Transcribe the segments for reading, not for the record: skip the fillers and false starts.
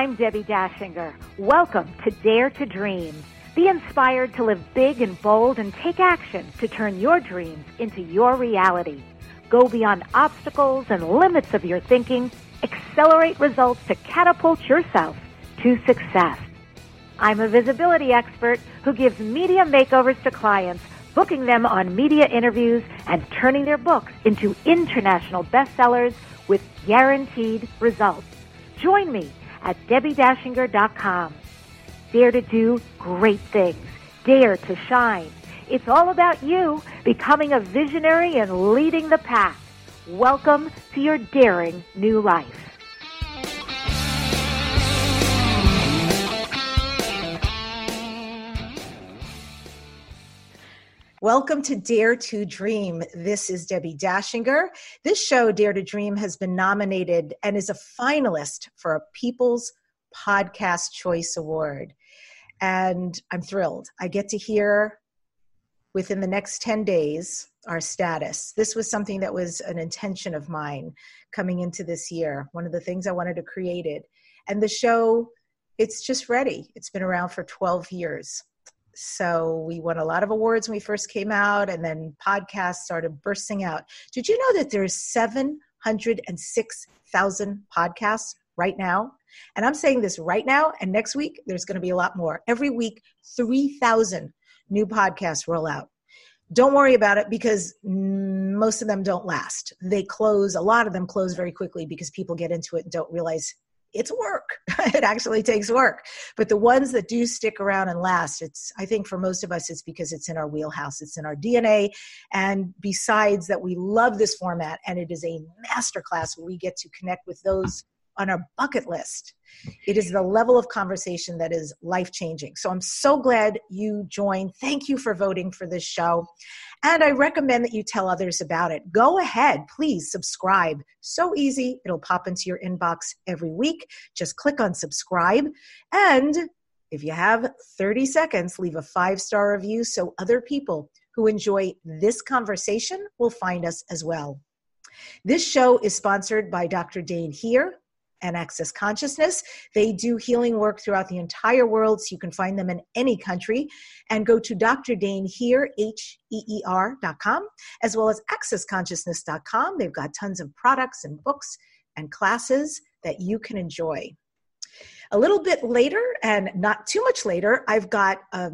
I'm Debbie Dashinger. Welcome to Dare to Dream. Be inspired to live big and bold and take action to turn your dreams into your reality. Go beyond obstacles and limits of your thinking. Accelerate results to catapult yourself to success. I'm a visibility expert who gives media makeovers to clients, booking them on media interviews and turning their books into international bestsellers with guaranteed results. Join me at DebbieDashinger.com. Dare to do great things. Dare to shine. It's all about you becoming a visionary and leading the pack. Welcome to your daring new life. Welcome to Dare to Dream. This is Debbie Dashinger. This show, Dare to Dream, has been nominated and is a finalist for a People's Podcast Choice Award. And I'm thrilled. I get to hear within the next 10 days our status. This was something that was an intention of mine coming into this year. One of the things I wanted to create it. And the show, it's just ready. It's been around for 12 years. So we won a lot of awards when we first came out, and then podcasts started bursting out. Did you know that there's 706,000 podcasts right now? And I'm saying this right now, and next week there's going to be a lot more. Every week, 3,000 new podcasts roll out. Don't worry about it because most of them don't last. They close. A lot of them close very quickly because people get into it and don't realize it's work. It actually takes work. But the ones that do stick around and last, I think for most of us, it's because it's in our wheelhouse. It's in our DNA. And besides that, we love this format, and it is a masterclass where we get to connect with those on our bucket list. It is the level of conversation that is life-changing. So I'm so glad you joined. Thank you for voting for this show. And I recommend that you tell others about it. Go ahead, please subscribe. So easy. It'll pop into your inbox every week. Just click on subscribe. And if you have 30 seconds, leave a 5-star review so other people who enjoy this conversation will find us as well. This show is sponsored by Dr. Dain Heer and Access Consciousness. They do healing work throughout the entire world, so you can find them in any country. And go to Dr. Dain Heer, HEER.com, as well as AccessConsciousness.com. They've got tons of products and books and classes that you can enjoy. A little bit later, and not too much later, I've got a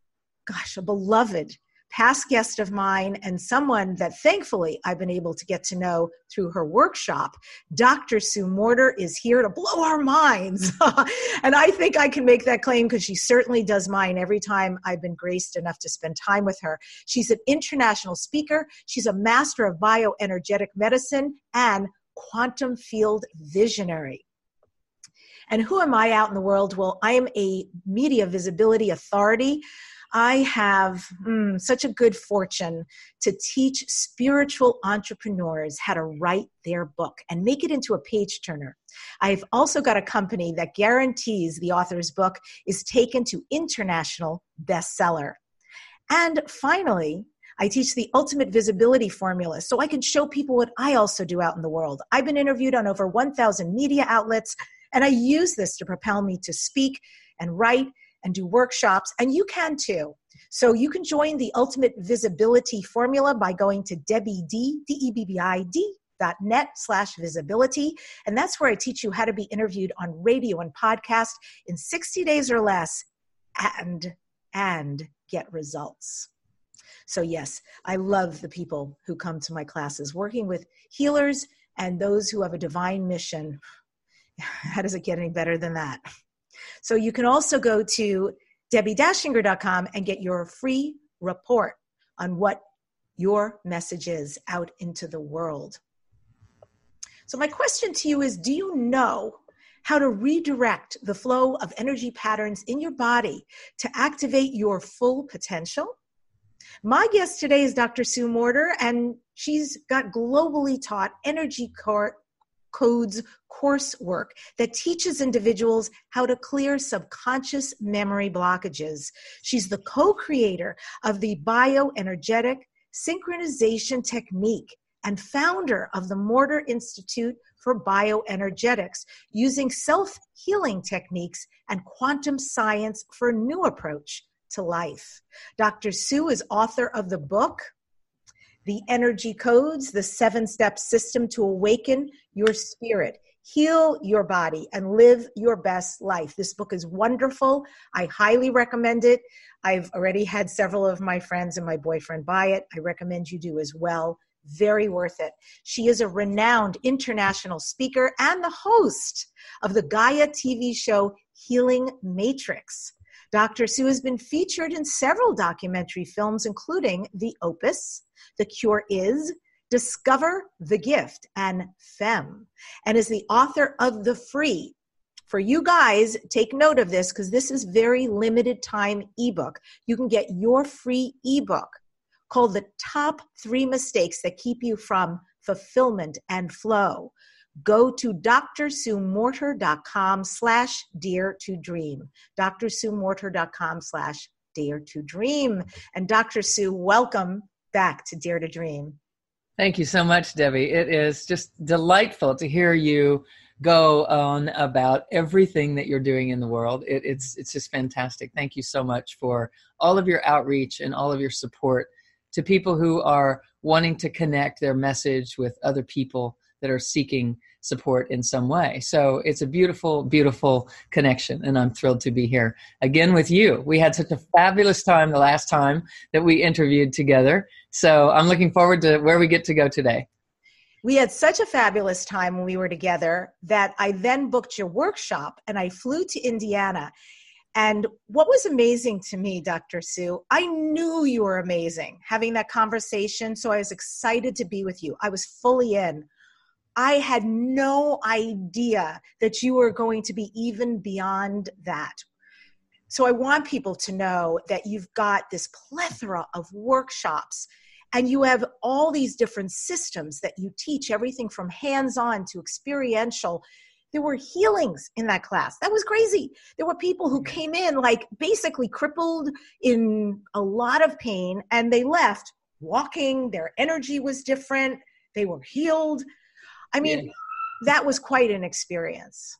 beloved past guest of mine and someone that thankfully I've been able to get to know through her workshop. Dr. Sue Morter is here to blow our minds. And I think I can make that claim because she certainly does mine every time I've been graced enough to spend time with her. She's an international speaker. She's a master of bioenergetic medicine and quantum field visionary. And who am I out in the world? Well, I am a media visibility authority. I have such a good fortune to teach spiritual entrepreneurs how to write their book and make it into a page turner. I've also got a company that guarantees the author's book is taken to international bestseller. And finally, I teach the ultimate visibility formula so I can show people what I also do out in the world. I've been interviewed on over 1,000 media outlets, and I use this to propel me to speak and write and do workshops, and you can too. So you can join the Ultimate Visibility Formula by going to DebbieD.net/visibility, and that's where I teach you how to be interviewed on radio and podcast in 60 days or less and get results. So yes, I love the people who come to my classes, working with healers and those who have a divine mission. How does it get any better than that? So you can also go to DebbieDashinger.com and get your free report on what your message is out into the world. So my question to you is, do you know how to redirect the flow of energy patterns in your body to activate your full potential? My guest today is Dr. Sue Morter, and she's got globally taught energy codes coursework that teaches individuals how to clear subconscious memory blockages. She's the co-creator of the bioenergetic synchronization technique and founder of the Mortar Institute for Bioenergetics, using self-healing techniques and quantum science for a new approach to life. Dr. Sue is author of the book, The Energy Codes, the 7-Step System to Awaken Your Spirit, Heal Your Body, and Live Your Best Life. This book is wonderful. I highly recommend it. I've already had several of my friends and my boyfriend buy it. I recommend you do as well. Very worth it. She is a renowned international speaker and the host of the Gaia TV show Healing Matrix. Dr. Sue has been featured in several documentary films, including The Opus, The Cure Is, Discover the Gift, and Femme, and is the author of The Free. For you guys, take note of this because this is very limited time ebook. You can get your free ebook called The Top 3 Mistakes That Keep You from Fulfillment and Flow. Go to drsuemorter.com/dare to dream. drsuemorter.com/dare to dream. And Dr. Sue, welcome back to Dare to Dream. Thank you so much, Debbie. It is just delightful to hear you go on about everything that you're doing in the world. It's just fantastic. Thank you so much for all of your outreach and all of your support to people who are wanting to connect their message with other people that are seeking support in some way. So it's a beautiful, beautiful connection, and I'm thrilled to be here again with you. We had such a fabulous time the last time that we interviewed together. So I'm looking forward to where we get to go today. We had such a fabulous time when we were together that I then booked your workshop and I flew to Indiana. And what was amazing to me, Dr. Sue, I knew you were amazing having that conversation. So I was excited to be with you. I was fully in. I had no idea that you were going to be even beyond that. So I want people to know that you've got this plethora of workshops and you have all these different systems that you teach, everything from hands-on to experiential. There were healings in that class. That was crazy. There were people who came in like basically crippled in a lot of pain and they left walking. Their energy was different. They were healed. I mean, that was quite an experience.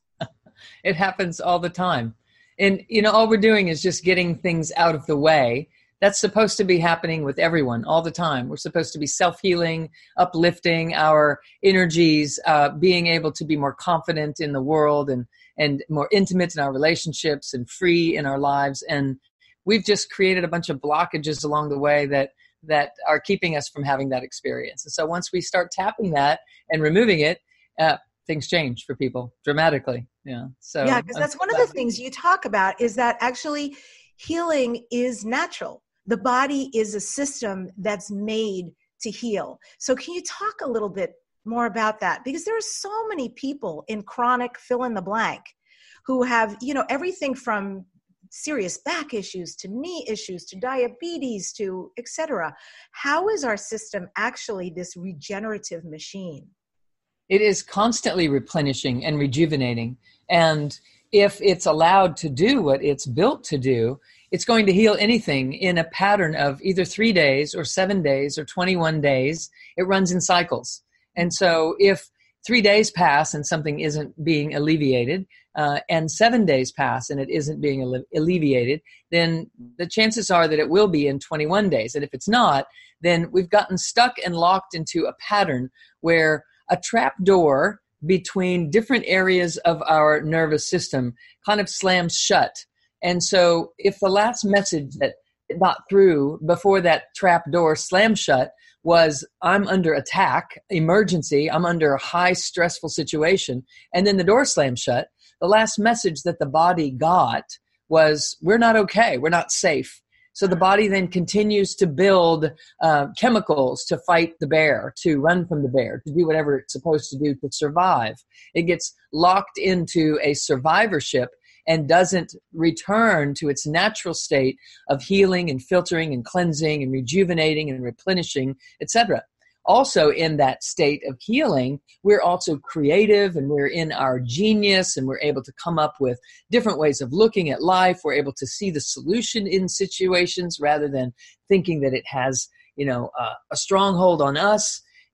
It happens all the time. And, all we're doing is just getting things out of the way. That's supposed to be happening with everyone all the time. We're supposed to be self-healing, uplifting our energies, being able to be more confident in the world and more intimate in our relationships and free in our lives. And we've just created a bunch of blockages along the way that are keeping us from having that experience. And so once we start tapping that and removing it, things change for people dramatically. Because that's one of the things you talk about is that actually healing is natural. The body is a system that's made to heal. So can you talk a little bit more about that? Because there are so many people in chronic fill in the blank who have, everything from serious back issues to knee issues to diabetes to etc. How is our system actually this regenerative machine? It is constantly replenishing and rejuvenating. And if it's allowed to do what it's built to do, it's going to heal anything in a pattern of either 3 days or 7 days or 21 days. It runs in cycles. And so if 3 days pass and something isn't being alleviated, and 7 days pass and it isn't being alleviated, then the chances are that it will be in 21 days. And if it's not, then we've gotten stuck and locked into a pattern where a trap door between different areas of our nervous system kind of slams shut. And so if the last message that got through before that trap door slammed shut was, I'm under attack, emergency, I'm under a high stressful situation, and then the door slammed shut, the last message that the body got was, we're not okay, we're not safe. So the body then continues to build chemicals to fight the bear, to run from the bear, to do whatever it's supposed to do to survive. It gets locked into a survivorship and doesn't return to its natural state of healing and filtering and cleansing and rejuvenating and replenishing, etc. Also in that state of healing, we're also creative and we're in our genius and we're able to come up with different ways of looking at life. We're able to see the solution in situations rather than thinking that it has, a stronghold on us.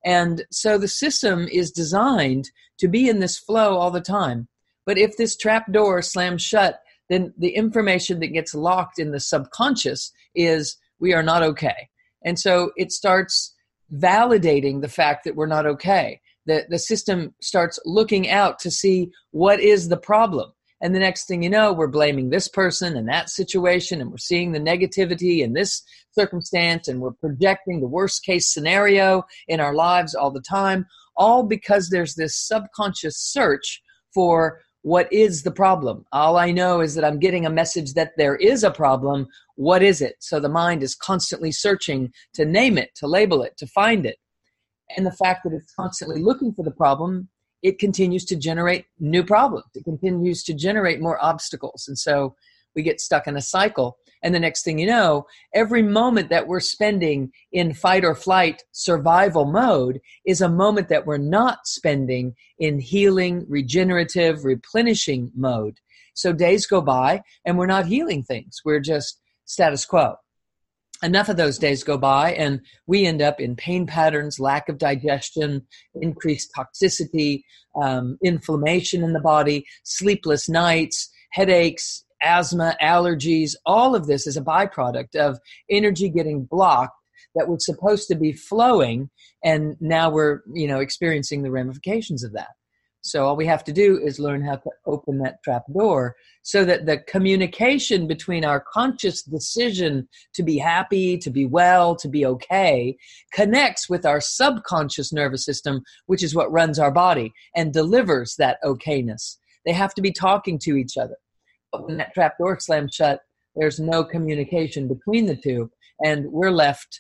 And so the system is designed to be in this flow all the time. But if this trap door slams shut, then the information that gets locked in the subconscious is we are not okay. And so it starts validating the fact that we're not okay. The system starts looking out to see what is the problem. And the next thing you know, we're blaming this person and that situation, and we're seeing the negativity in this circumstance, and we're projecting the worst case scenario in our lives all the time, all because there's this subconscious search for what is the problem. All I know is that I'm getting a message that there is a problem. What is it? So the mind is constantly searching to name it, to label it, to find it. And the fact that it's constantly looking for the problem, it continues to generate new problems. It continues to generate more obstacles. And so we get stuck in a cycle. And the next thing you know, every moment that we're spending in fight or flight survival mode is a moment that we're not spending in healing, regenerative, replenishing mode. So days go by and we're not healing things. We're just status quo. Enough of those days go by and we end up in pain patterns, lack of digestion, increased toxicity, inflammation in the body, sleepless nights, headaches, asthma, allergies. All of this is a byproduct of energy getting blocked that was supposed to be flowing, and now we're experiencing the ramifications of that. So all we have to do is learn how to open that trap door so that the communication between our conscious decision to be happy, to be well, to be okay, connects with our subconscious nervous system, which is what runs our body and delivers that okayness. They have to be talking to each other. But when that trap door slams shut, there's no communication between the two, and we're left,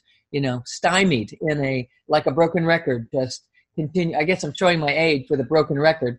stymied in like a broken record, just continue. I guess I'm showing my age with a broken record.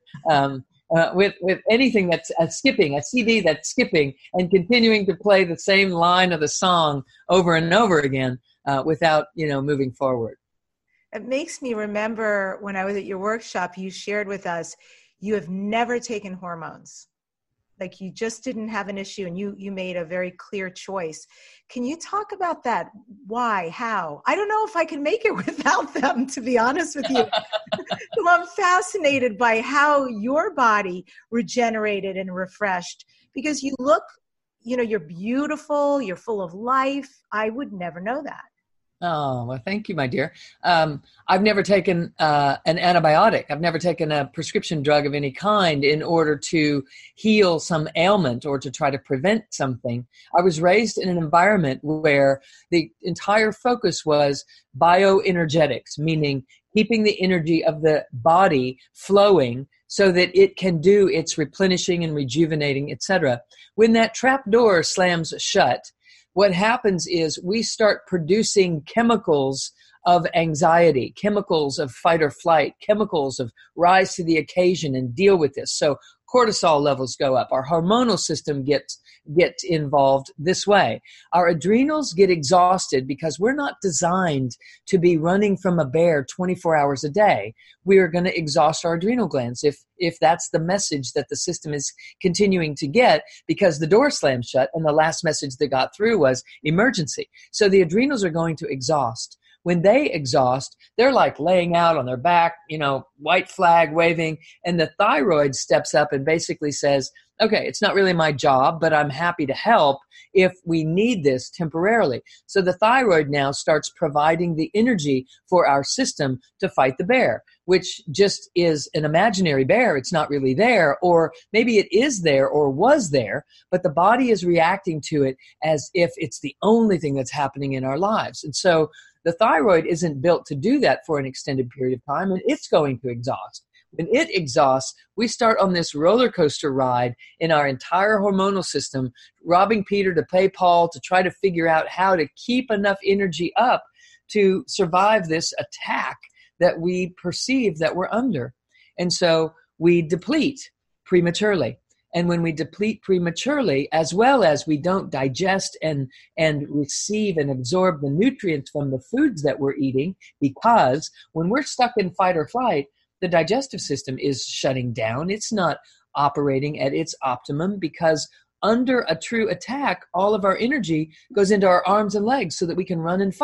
With anything that's skipping, a CD that's skipping and continuing to play the same line of the song over and over again without, moving forward. It makes me remember when I was at your workshop, you shared with us, you have never taken hormones. Like you just didn't have an issue and you made a very clear choice. Can you talk about that? Why? How? I don't know if I can make it without them, to be honest with you. So I'm fascinated by how your body regenerated and refreshed, because you look, you're beautiful, you're full of life. I would never know that. Oh, well, thank you, my dear. I've never taken an antibiotic. I've never taken a prescription drug of any kind in order to heal some ailment or to try to prevent something. I was raised in an environment where the entire focus was bioenergetics, meaning keeping the energy of the body flowing so that it can do its replenishing and rejuvenating, etc. When that trap door slams shut, what happens is we start producing chemicals of anxiety, chemicals of fight or flight, chemicals of rise to the occasion and deal with this. So cortisol levels go up. Our hormonal system gets involved this way. Our adrenals get exhausted because we're not designed to be running from a bear 24 hours a day. We are going to exhaust our adrenal glands if that's the message that the system is continuing to get, because the door slammed shut and the last message that got through was emergency. So the adrenals are going to exhaust. When they exhaust, they're like laying out on their back, white flag waving, and the thyroid steps up and basically says, okay, it's not really my job, but I'm happy to help if we need this temporarily. So the thyroid now starts providing the energy for our system to fight the bear, which just is an imaginary bear. It's not really there, or maybe it is there or was there, but the body is reacting to it as if it's the only thing that's happening in our lives. And so the thyroid isn't built to do that for an extended period of time, and it's going to exhaust. When it exhausts, we start on this roller coaster ride in our entire hormonal system, robbing Peter to pay Paul to try to figure out how to keep enough energy up to survive this attack that we perceive that we're under. And so we deplete prematurely. And when we deplete prematurely, as well as we don't digest and receive and absorb the nutrients from the foods that we're eating, because when we're stuck in fight or flight, the digestive system is shutting down. It's not operating at its optimum, because under a true attack, all of our energy goes into our arms and legs so that we can run and fight.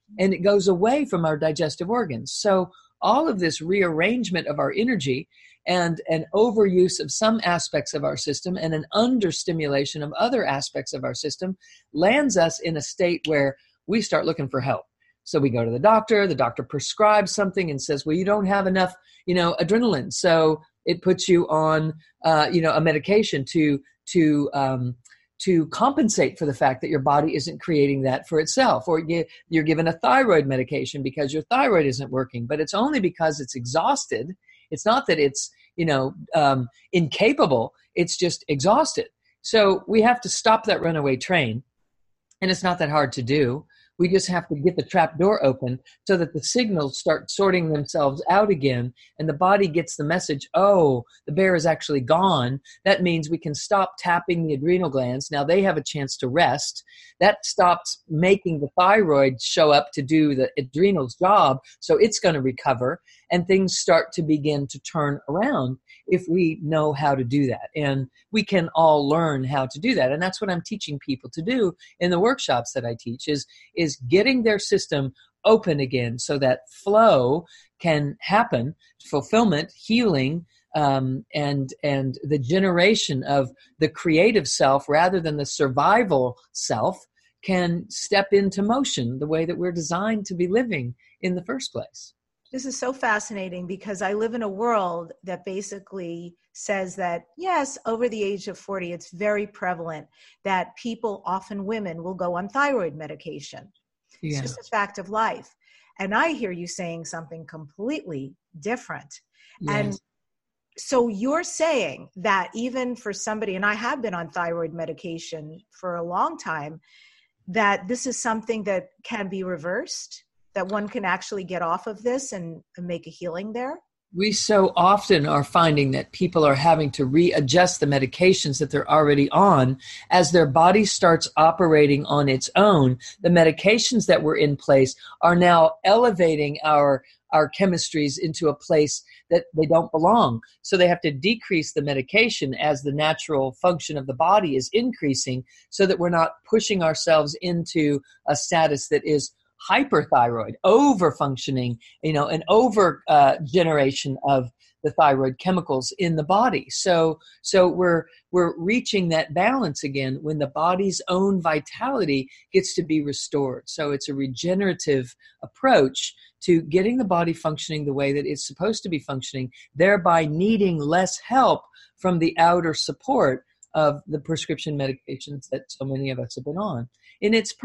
and it goes away from our digestive organs. So all of this rearrangement of our energy and an overuse of some aspects of our system and an understimulation of other aspects of our system lands us in a state where we start looking for help. So we go to the doctor prescribes something and says, well, you don't have enough, adrenaline. So it puts you on, a medication to compensate for the fact that your body isn't creating that for itself. Or you're given a thyroid medication because your thyroid isn't working, but it's only because it's exhausted. It's not that it's, incapable. It's just exhausted. So we have to stop that runaway train. And it's not that hard to do. We just have to get the trap door open so that the signals start sorting themselves out again, and the body gets the message, oh, the bear is actually gone. That means we can stop tapping the adrenal glands. Now they have a chance to rest. That stops making the thyroid show up to do the adrenal's job, so it's going to recover, and things start to begin to turn around if we know how to do that. And we can all learn how to do that. And that's what I'm teaching people to do in the workshops that I teach is getting their system open again so that flow can happen, fulfillment, healing, and the generation of the creative self rather than the survival self can step into motion the way that we're designed to be living in the first place. This is so fascinating because I live in a world that basically says that, yes, over the age of 40, it's very prevalent that people, often women, will go on thyroid medication. Yeah. It's just a fact of life. And I hear you saying something completely different. Yes. And so you're saying that even for somebody, and I have been on thyroid medication for a long time, that this is something that can be reversed? That one can actually get off of this and make a healing there? We so often are finding that people are having to readjust the medications that they're already on as their body starts operating on its own. The medications that were in place are now elevating our chemistries into a place that they don't belong. So they have to decrease the medication as the natural function of the body is increasing so that we're not pushing ourselves into a status that is hyperthyroid, over-functioning, an over generation of the thyroid chemicals in the body. So we're reaching that balance again when the body's own vitality gets to be restored. So it's a regenerative approach to getting the body functioning the way that it's supposed to be functioning, thereby needing less help from the outer support of the prescription medications that so many of us have been on. And it's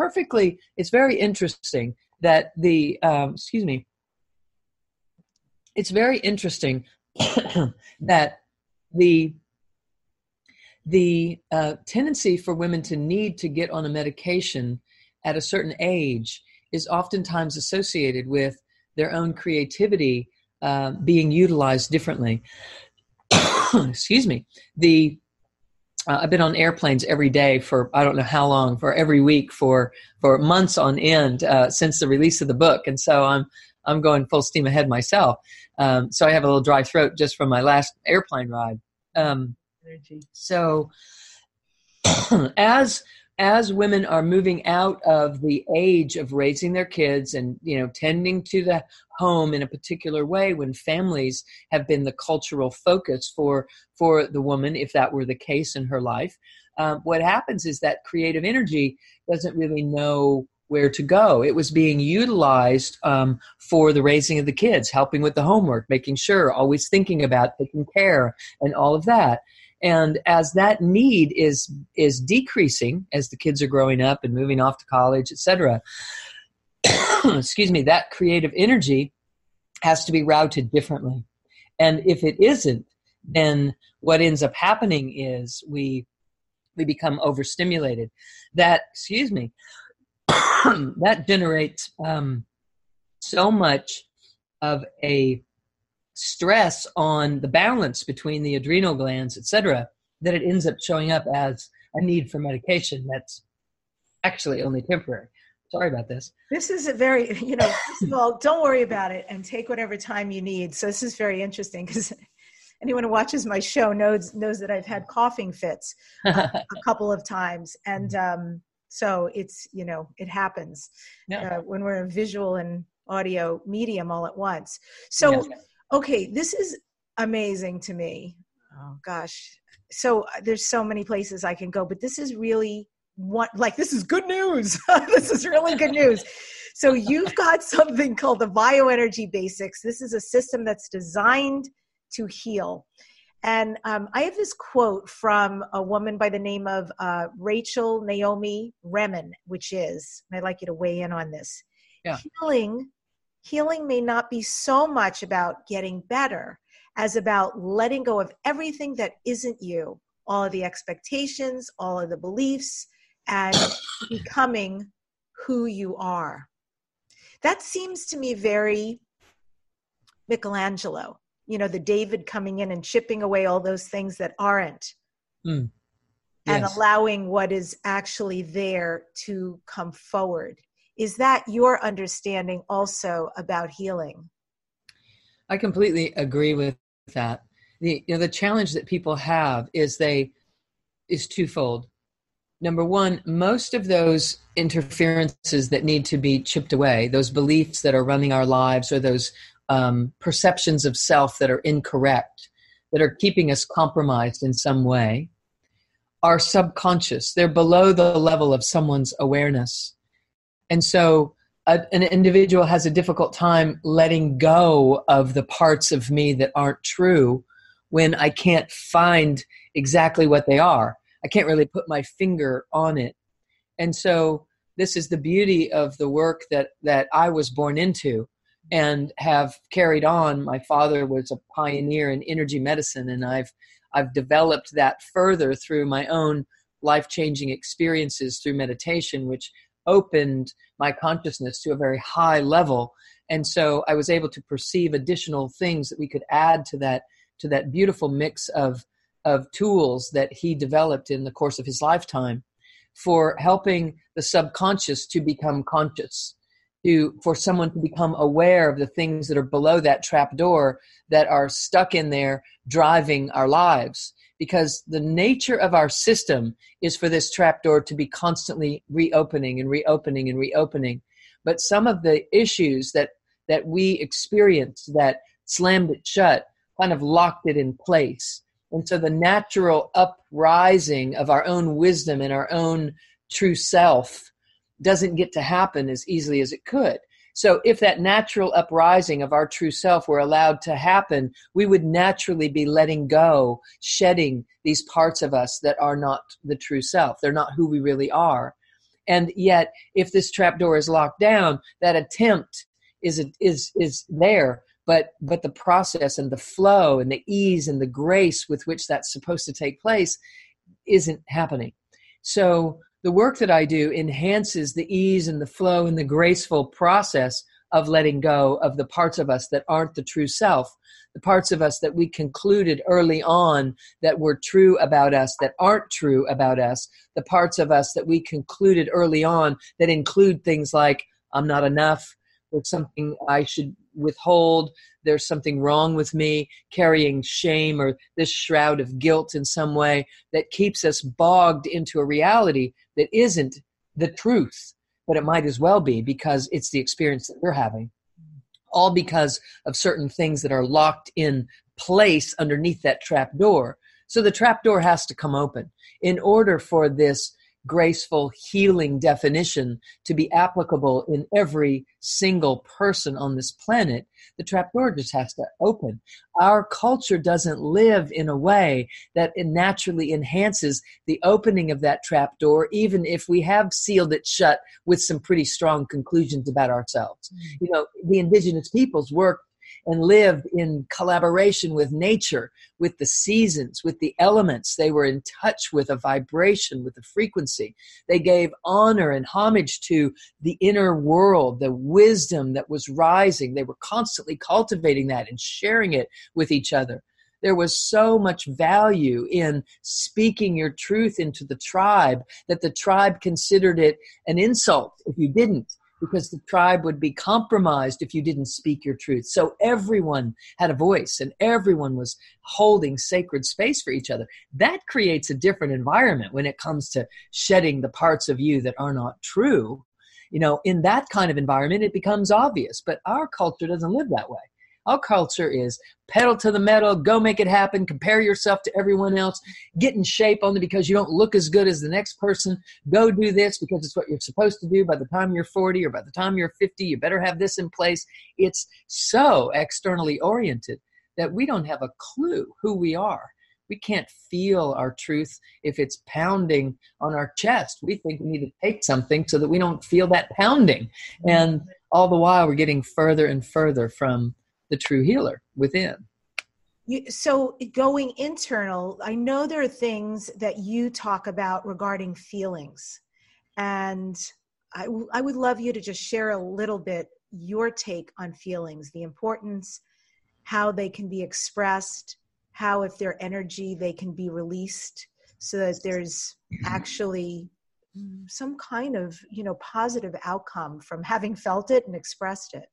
very interesting that it's very interesting that the tendency for women to need to get on a medication at a certain age is oftentimes associated with their own creativity being utilized differently. Excuse me. I've been on airplanes every day for I don't know how long, for every week for months on end since the release of the book, and so I'm going full steam ahead myself. So I have a little dry throat just from my last airplane ride. So as women are moving out of the age of raising their kids and tending to the home in a particular way, when families have been the cultural focus for the woman, if that were the case in her life, what happens is that creative energy doesn't really know where to go. It was being utilized for the raising of the kids, helping with the homework, making sure, always thinking about taking care and all of that. And as that need is decreasing, as the kids are growing up and moving off to college, etc., excuse me, that creative energy has to be routed differently. And if it isn't, then what ends up happening is we become overstimulated. That generates so much of a stress on the balance between the adrenal glands, etc., that it ends up showing up as a need for medication that's actually only temporary. Sorry about this. This is a very, first of all, don't worry about it and take whatever time you need. So this is very interesting because anyone who watches my show knows that I've had coughing fits a couple of times. And So it's, it happens when we're in visual and audio medium all at once. So, okay, this is amazing to me. Oh gosh. So there's so many places I can go, but this is really this is good news. This is really good news. So you've got something called the Bioenergy Basics. This is a system that's designed to heal. And I have this quote from a woman by the name of Rachel Naomi Remen, which is, and I'd like you to weigh in on this. Yeah. Healing may not be so much about getting better as about letting go of everything that isn't you, all of the expectations, all of the beliefs, and becoming who you are. That seems to me very Michelangelo. The David coming in and chipping away all those things that aren't and allowing what is actually there to come forward. Is that your understanding also about healing? I completely agree with that. The challenge that people have is twofold. Number one, most of those interferences that need to be chipped away, those beliefs that are running our lives, or those perceptions of self that are incorrect, that are keeping us compromised in some way, are subconscious. They're below the level of someone's awareness. And so an individual has a difficult time letting go of the parts of me that aren't true when I can't find exactly what they are. I can't really put my finger on it. And so this is the beauty of the work that I was born into and have carried on. My father was a pioneer in energy medicine, and I've developed that further through my own life-changing experiences through meditation, which opened my consciousness to a very high level. And so I was able to perceive additional things that we could add to that beautiful mix of tools that he developed in the course of his lifetime for helping the subconscious to become conscious, for someone to become aware of the things that are below that trap door that are stuck in there driving our lives. Because the nature of our system is for this trapdoor to be constantly reopening and reopening and reopening. But some of the issues that we experienced that slammed it shut kind of locked it in place. And so the natural uprising of our own wisdom and our own true self doesn't get to happen as easily as it could. So if that natural uprising of our true self were allowed to happen, we would naturally be letting go, shedding these parts of us that are not the true self. They're not who we really are. And yet, if this trapdoor is locked down, that attempt is there, but the process and the flow and the ease and the grace with which that's supposed to take place isn't happening. So the work that I do enhances the ease and the flow and the graceful process of letting go of the parts of us that aren't the true self, the parts of us that we concluded early on that were true about us that aren't true about us, the parts of us that we concluded early on that include things like, I'm not enough, there's something I should withhold, there's something wrong with me, carrying shame or this shroud of guilt in some way that keeps us bogged into a reality that isn't the truth, but it might as well be because it's the experience that we're having. All because of certain things that are locked in place underneath that trap door. So the trap door has to come open in order for this graceful healing definition to be applicable in every single person on this planet. The trapdoor just has to open. Our culture doesn't live in a way that it naturally enhances the opening of that trapdoor, even if we have sealed it shut with some pretty strong conclusions about ourselves. You know, the indigenous peoples worked and lived in collaboration with nature, with the seasons, with the elements. They were in touch with a vibration, with a frequency. They gave honor and homage to the inner world, the wisdom that was rising. They were constantly cultivating that and sharing it with each other. There was so much value in speaking your truth into the tribe that the tribe considered it an insult if you didn't. because the tribe would be compromised if you didn't speak your truth. So everyone had a voice and everyone was holding sacred space for each other. That creates a different environment when it comes to shedding the parts of you that are not true. In that kind of environment, it becomes obvious, but our culture doesn't live that way. Our culture is pedal to the metal, go make it happen, compare yourself to everyone else, get in shape only because you don't look as good as the next person, go do this because it's what you're supposed to do by the time you're 40 or by the time you're 50, you better have this in place. It's so externally oriented that we don't have a clue who we are. We can't feel our truth if it's pounding on our chest. We think we need to take something so that we don't feel that pounding. And all the while we're getting further and further from the true healer within. So going internal, I know there are things that you talk about regarding feelings. And I would love you to just share a little bit your take on feelings, the importance, how they can be expressed, how if they're energy, they can be released so that there's actually some kind of, positive outcome from having felt it and expressed it.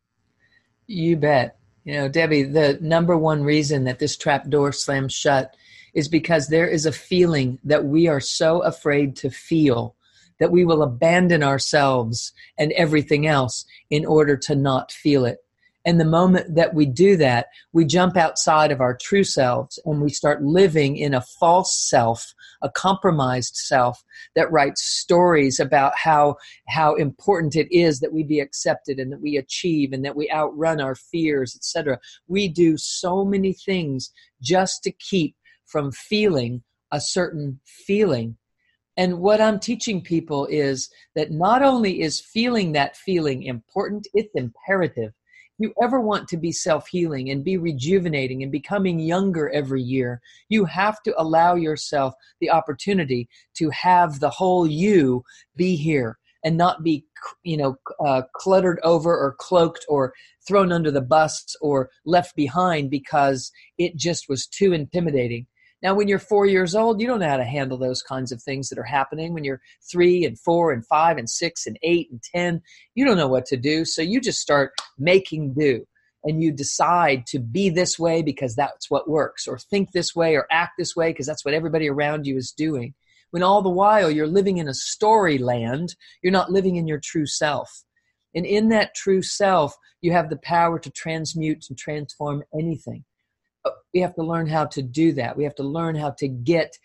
You bet. Debbie, the number one reason that this trap door slams shut is because there is a feeling that we are so afraid to feel that we will abandon ourselves and everything else in order to not feel it. And the moment that we do that, we jump outside of our true selves and we start living in a false self, a compromised self that writes stories about how important it is that we be accepted and that we achieve and that we outrun our fears, etc. We do so many things just to keep from feeling a certain feeling. And what I'm teaching people is that not only is feeling that feeling important, it's imperative. If you ever want to be self-healing and be rejuvenating and becoming younger every year, you have to allow yourself the opportunity to have the whole you be here and not be, cluttered over or cloaked or thrown under the bus or left behind because it just was too intimidating. Now, when you're 4 years old, you don't know how to handle those kinds of things that are happening. When you're 3 and 4 and 5 and 6 and 8 and 10, you don't know what to do. So you just start making do. And you decide to be this way because that's what works, or think this way or act this way because that's what everybody around you is doing. When all the while you're living in a story land, you're not living in your true self. And in that true self, you have the power to transmute and transform anything. We have to learn how to do that. We have to learn how to get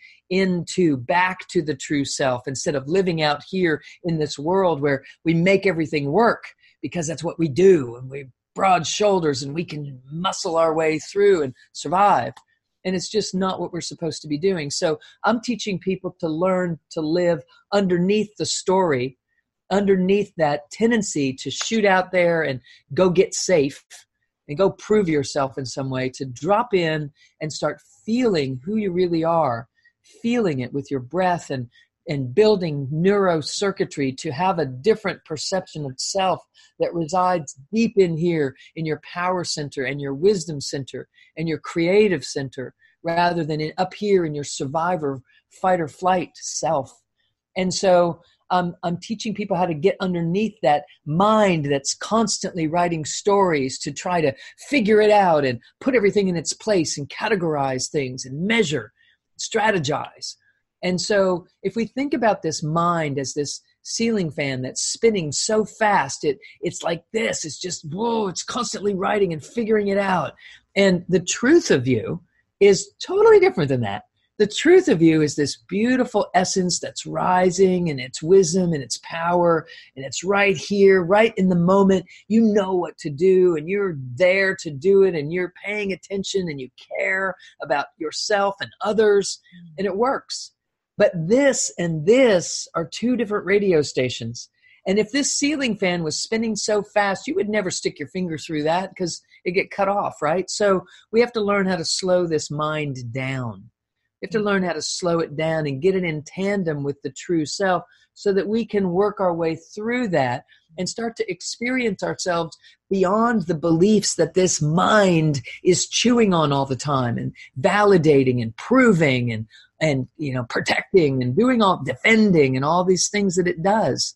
back to the true self instead of living out here in this world where we make everything work because that's what we do. And we broad shoulders and we can muscle our way through and survive. And it's just not what we're supposed to be doing. So I'm teaching people to learn to live underneath the story, underneath that tendency to shoot out there and go get safe and go prove yourself in some way, to drop in and start feeling who you really are, feeling it with your breath and building neurocircuitry to have a different perception of self that resides deep in here in your power center and your wisdom center and your creative center rather than up here in your survivor, fight or flight self. And so I'm teaching people how to get underneath that mind that's constantly writing stories to try to figure it out and put everything in its place and categorize things and measure, strategize. And so if we think about this mind as this ceiling fan that's spinning so fast, it's like this, it's just, whoa, it's constantly writing and figuring it out. And the truth of you is totally different than that. The truth of you is this beautiful essence that's rising and its wisdom and its power, and it's right here, right in the moment. You know what to do and you're there to do it and you're paying attention and you care about yourself and others and it works. But this and this are two different radio stations. And if this ceiling fan was spinning so fast, you would never stick your finger through that because it'd get cut off, right? So we have to learn how to slow this mind down. We have to learn how to slow it down and get it in tandem with the true self so that we can work our way through that and start to experience ourselves beyond the beliefs that this mind is chewing on all the time and validating and proving and protecting and doing all defending and all these things that it does.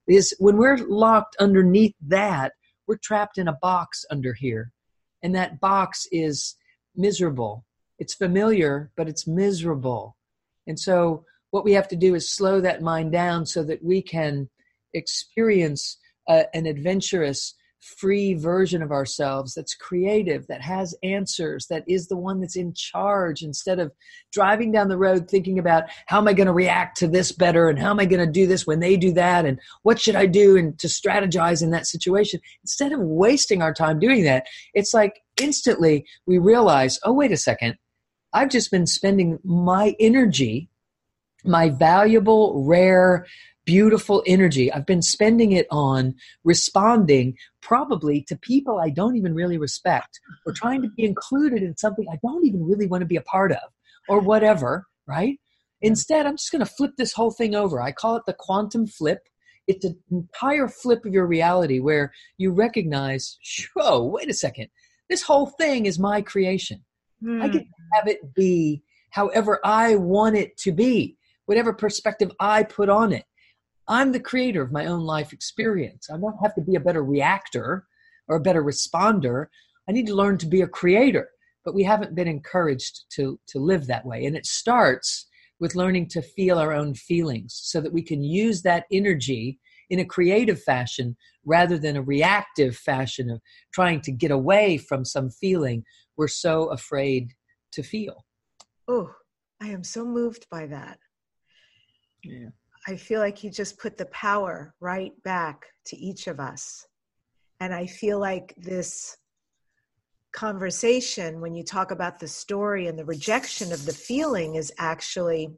is when we're locked underneath that, we're trapped in a box under here. And that box is miserable. It's familiar, but it's miserable. And so what we have to do is slow that mind down so that we can experience an adventurous, free version of ourselves that's creative, that has answers, that is the one that's in charge, instead of driving down the road thinking about how am I going to react to this better and how am I going to do this when they do that and what should I do and to strategize in that situation. Instead of wasting our time doing that, it's like instantly we realize, oh, wait a second, I've just been spending my energy, my valuable, rare, beautiful energy. I've been spending it on responding probably to people I don't even really respect, or trying to be included in something I don't even really want to be a part of, or whatever, right? Instead, I'm just going to flip this whole thing over. I call it the quantum flip. It's an entire flip of your reality where you recognize, whoa, wait a second. This whole thing is my creation. I get to have it be however I want it to be, whatever perspective I put on it. I'm the creator of my own life experience. I don't have to be a better reactor or a better responder. I need to learn to be a creator, but we haven't been encouraged to live that way. And it starts with learning to feel our own feelings so that we can use that energy in a creative fashion rather than a reactive fashion of trying to get away from some feeling we're so afraid to feel. Oh, I am so moved by that. Yeah. I feel like you just put the power right back to each of us. And I feel like this conversation, when you talk about the story and the rejection of the feeling, is actually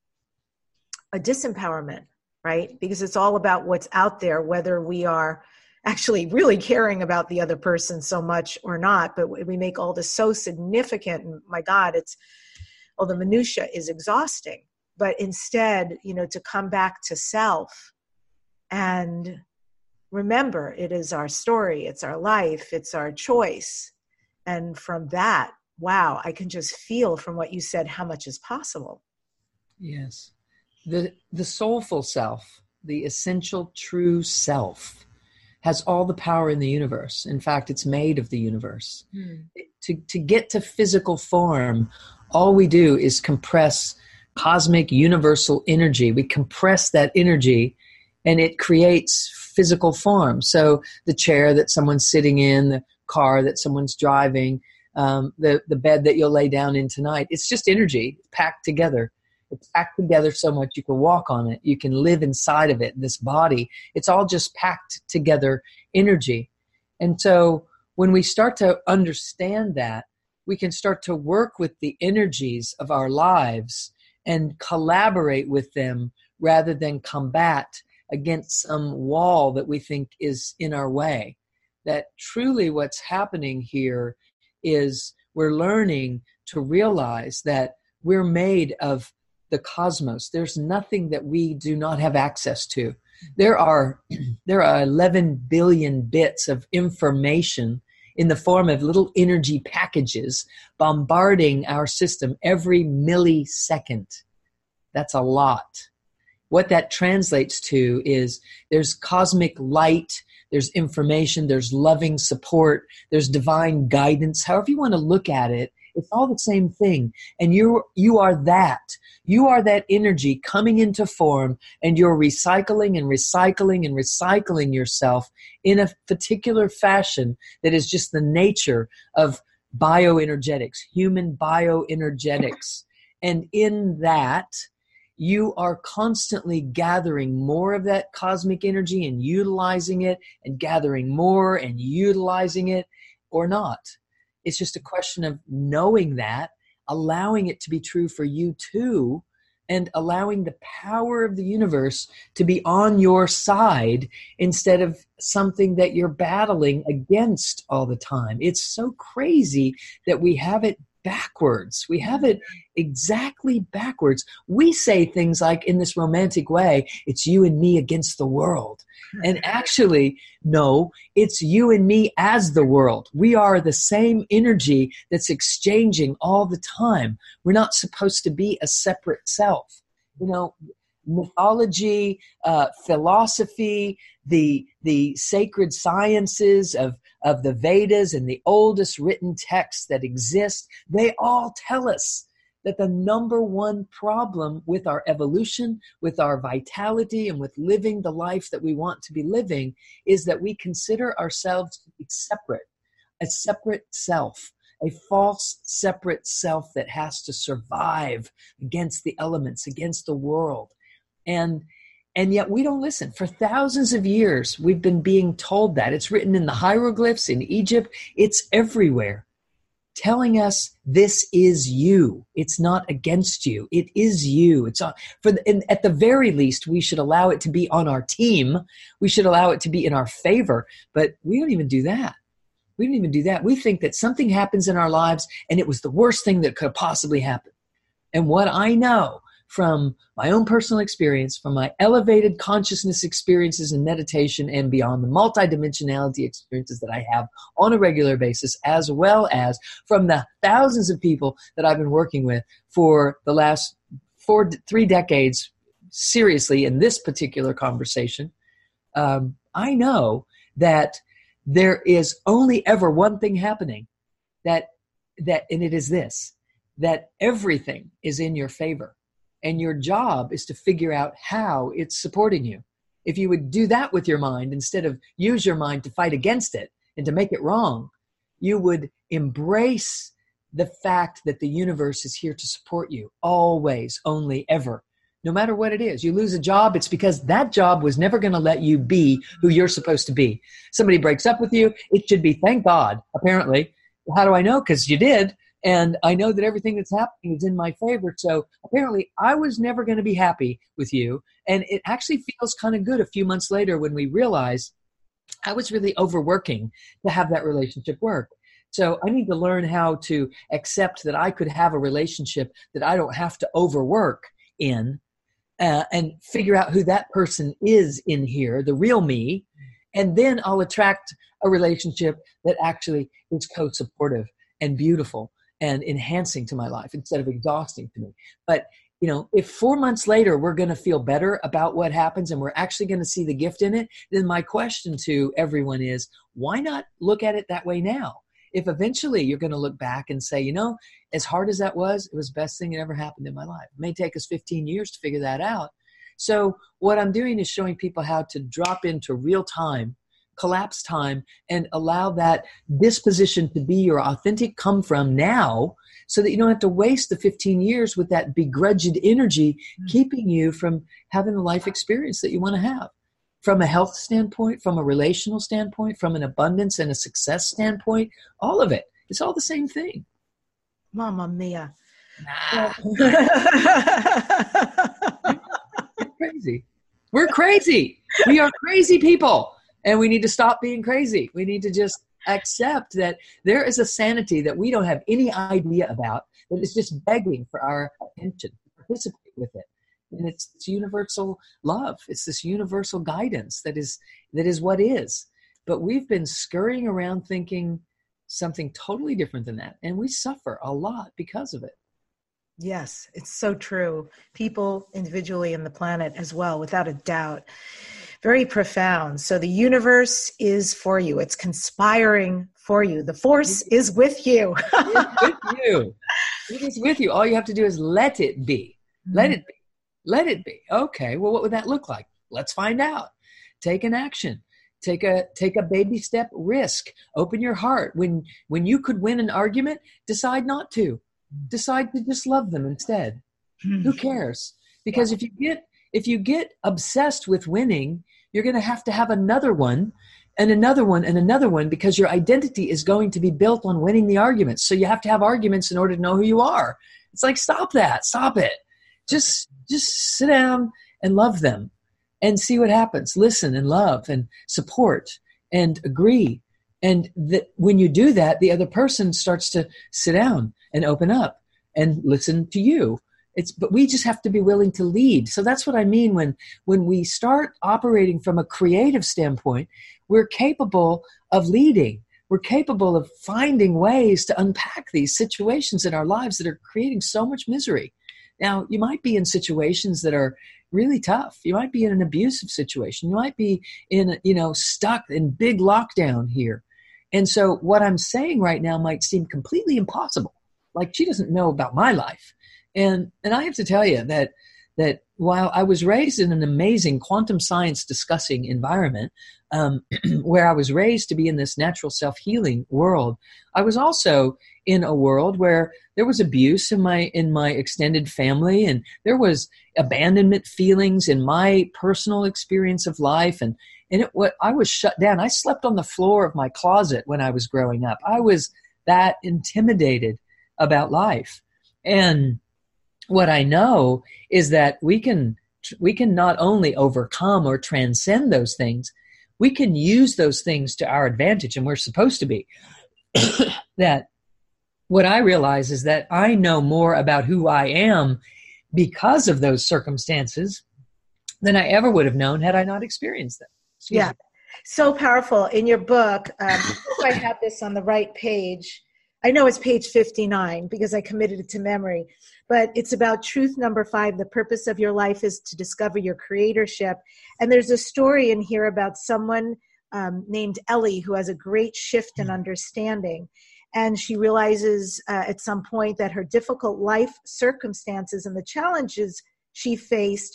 a disempowerment, right? Because it's all about what's out there, whether we are actually really caring about the other person so much or not. But we make all this so significant, and my God, the minutia is exhausting. But instead, to come back to self and remember, it is our story, it's our life, it's our choice. And from that, wow, I can just feel from what you said how much is possible. Yes. The soulful self, the essential true self, has all the power in the universe. In fact, it's made of the universe. To get to physical form, all we do is compress cosmic universal energy. We compress that energy and it creates physical form. So the chair that someone's sitting in, the car that someone's driving, the bed that you'll lay down in tonight, it's just energy packed together. It's packed together so much you can walk on it. You can live inside of it, this body. It's all just packed together energy. And so when we start to understand that, we can start to work with the energies of our lives and collaborate with them rather than combat against some wall that we think is in our way. That truly what's happening here is we're learning to realize that we're made of the cosmos. There's nothing that we do not have access to. There are 11 billion bits of information in the form of little energy packages bombarding our system every millisecond. That's a lot. What that translates to is there's cosmic light, there's information, there's loving support, there's divine guidance. However you want to look at it, it's all the same thing. And you are that. You are that energy coming into form, and you're recycling and recycling and recycling yourself in a particular fashion that is just the nature of bioenergetics, human bioenergetics. And in that, you are constantly gathering more of that cosmic energy and utilizing it, and gathering more and utilizing it, or not. It's just a question of knowing that, allowing it to be true for you too, and allowing the power of the universe to be on your side instead of something that you're battling against all the time. It's so crazy that we have it backwards. We have it exactly backwards. We say things like, in this romantic way, it's you and me against the world. And actually, no, it's you and me as the world. We are the same energy that's exchanging all the time. We're not supposed to be a separate self. mythology, philosophy, the sacred sciences of the Vedas and the oldest written texts that exist, they all tell us that the number one problem with our evolution, with our vitality, and with living the life that we want to be living is that we consider ourselves to be separate, a separate self, a false separate self that has to survive against the elements, against the world. And yet we don't listen. For thousands of years, we've been being told that. It's written in the hieroglyphs in Egypt. It's everywhere, telling us this is you. It's not against you. It is you. It's at the very least, we should allow it to be on our team. We should allow it to be in our favor. But we don't even do that. We don't even do that. We think that something happens in our lives and it was the worst thing that could possibly happen. And what I know from my own personal experience, from my elevated consciousness experiences in meditation and beyond, the multidimensionality experiences that I have on a regular basis, as well as from the thousands of people that I've been working with for the last 3 decades, seriously, in this particular conversation, I know that there is only ever one thing happening, and it is this, that everything is in your favor. And your job is to figure out how it's supporting you. If you would do that with your mind instead of use your mind to fight against it and to make it wrong, you would embrace the fact that the universe is here to support you always, only, ever. No matter what it is. You lose a job, it's because that job was never going to let you be who you're supposed to be. Somebody breaks up with you, it should be thank God, apparently. How do I know? Because you did. And I know that everything that's happening is in my favor. So apparently I was never going to be happy with you. And it actually feels kind of good a few months later when we realize I was really overworking to have that relationship work. So I need to learn how to accept that I could have a relationship that I don't have to overwork in, and figure out who that person is in here, the real me. And then I'll attract a relationship that actually is co-supportive and beautiful and enhancing to my life instead of exhausting to me. But, if 4 months later we're going to feel better about what happens and we're actually going to see the gift in it, then my question to everyone is, why not look at it that way now? If eventually you're going to look back and say, as hard as that was, it was the best thing that ever happened in my life. It may take us 15 years to figure that out. So what I'm doing is showing people how to drop into real time, collapse time, and allow that disposition to be your authentic come from now, so that you don't have to waste the 15 years with that begrudged energy keeping you from having the life experience that you want to have. From a health standpoint, from a relational standpoint, from an abundance and a success standpoint, all of it. It's all the same thing. Mamma mia. Nah. We're crazy. We're crazy. We are crazy people. And we need to stop being crazy. We need to just accept that there is a sanity that we don't have any idea about, that is just begging for our attention, to participate with it. And it's this universal love. It's this universal guidance that is what is. But we've been scurrying around thinking something totally different than that. And we suffer a lot because of it. Yes, it's so true. People individually and the planet as well, without a doubt. Very profound. So the universe is for you. It's conspiring for you. The force is with you. It's with you. It is with you. All you have to do is let it be. Let it be. Let it be. Okay, well, what would that look like? Let's find out. Take an action. Take a baby step risk. Open your heart. When you could win an argument, decide not to. Decide to just love them instead. Who cares? Because if you get obsessed with winning, you're going to have another one and another one and another one, because your identity is going to be built on winning the arguments. So you have to have arguments in order to know who you are. It's like, stop that. Stop it. Just sit down and love them and see what happens. Listen and love and support and agree. And when you do that, the other person starts to sit down and open up and listen to you. But we just have to be willing to lead. So that's what I mean when we start operating from a creative standpoint, we're capable of leading. We're capable of finding ways to unpack these situations in our lives that are creating so much misery. Now, you might be in situations that are really tough. You might be in an abusive situation. You might be in, stuck in big lockdown here. And so what I'm saying right now might seem completely impossible. Like, she doesn't know about my life. And I have to tell you that while I was raised in an amazing quantum science discussing environment, where I was raised to be in this natural self-healing world, I was also in a world where there was abuse in my extended family, and there was abandonment feelings in my personal experience of life, and I was shut down. I slept on the floor of my closet when I was growing up. I was that intimidated about life. And what I know is that we can not only overcome or transcend those things, we can use those things to our advantage, and we're supposed to be. That what I realize is that I know more about who I am because of those circumstances than I ever would have known had I not experienced them. Excuse me. So powerful. In your book, I have this on the right page. I know it's page 59 because I committed it to memory, but it's about truth number 5. The purpose of your life is to discover your creatorship. And there's a story in here about someone named Ellie who has a great shift in understanding. And she realizes at some point that her difficult life circumstances and the challenges she faced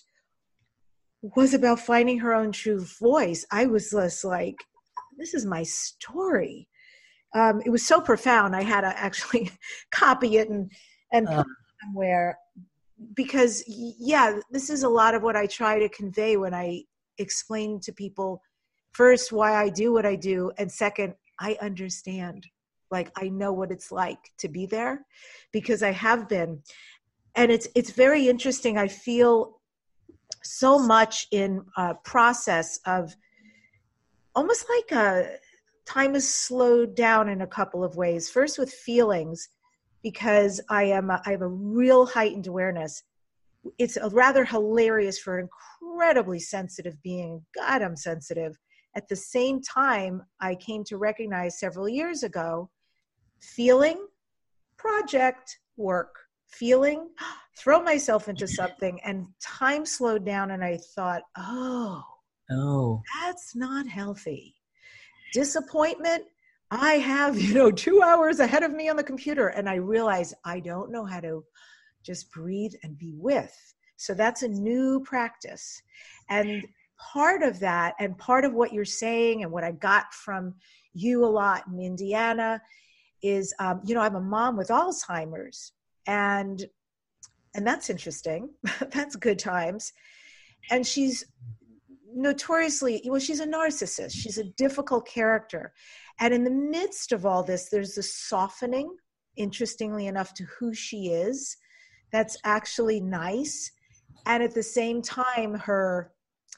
was about finding her own true voice. I was just like, this is my story. It was so profound. I had to actually copy it and put it somewhere because, this is a lot of what I try to convey when I explain to people, first, why I do what I do, and second, I understand. Like, I know what it's like to be there because I have been. And it's very interesting. I feel so much in a process of almost like time is slowed down in a couple of ways. First with feelings, because I have a real heightened awareness. It's rather hilarious for an incredibly sensitive being. God, I'm sensitive. At the same time, I came to recognize several years ago, feeling, project, work, feeling, throw myself into something, and time slowed down and I thought, oh, that's not healthy. Disappointment, I have, 2 hours ahead of me on the computer, and I realize I don't know how to just breathe and be with. So that's a new practice. And part of that, and part of what you're saying and what I got from you a lot in Indiana is, I'm a mom with Alzheimer's, and that's interesting. That's good times. And she's notoriously, she's a narcissist. She's a difficult character. And in the midst of all this, there's this softening, interestingly enough, to who she is. That's actually nice. And at the same time, her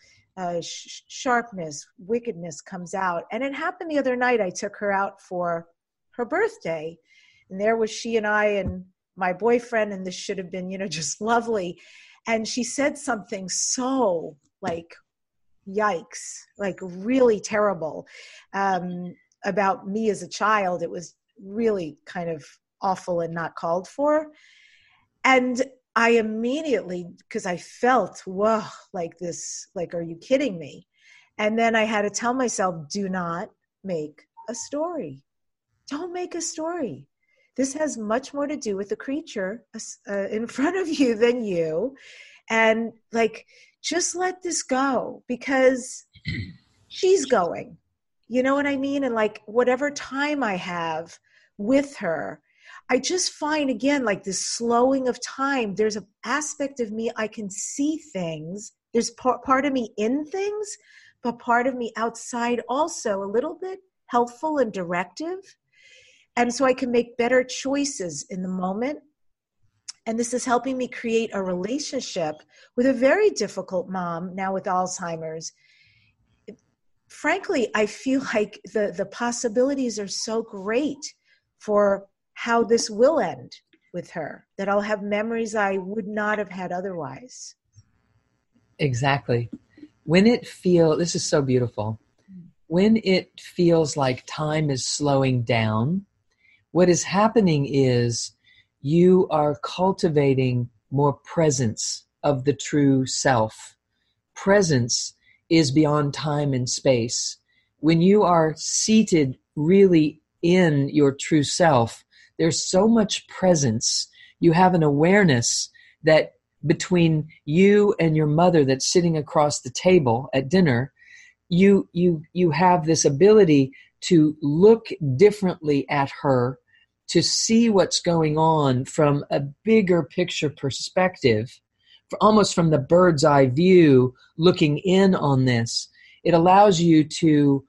sharpness, wickedness comes out. And it happened the other night. I took her out for her birthday. And there was she and I and my boyfriend, and this should have been, just lovely. And she said something so like, yikes, like really terrible about me as a child. It was really kind of awful and not called for. And I immediately, because I felt, whoa, like this, like, are you kidding me? And then I had to tell myself, do not make a story. Don't make a story. This has much more to do with the creature in front of you than you. And just let this go because she's going. You know what I mean? And whatever time I have with her, I just find, again, this slowing of time. There's an aspect of me, I can see things. There's part of me in things, but part of me outside also, a little bit helpful and directive. And so I can make better choices in the moment. And this is helping me create a relationship with a very difficult mom now with Alzheimer's. Frankly, I feel like the possibilities are so great for how this will end with her, that I'll have memories I would not have had otherwise. Exactly. This is so beautiful. When it feels like time is slowing down, what is happening is you are cultivating more presence of the true self. Presence is beyond time and space. When you are seated really in your true self, there's so much presence. You have an awareness that between you and your mother that's sitting across the table at dinner, you have this ability to look differently at her, to see what's going on from a bigger picture perspective, almost from the bird's eye view, looking in on this. It allows you to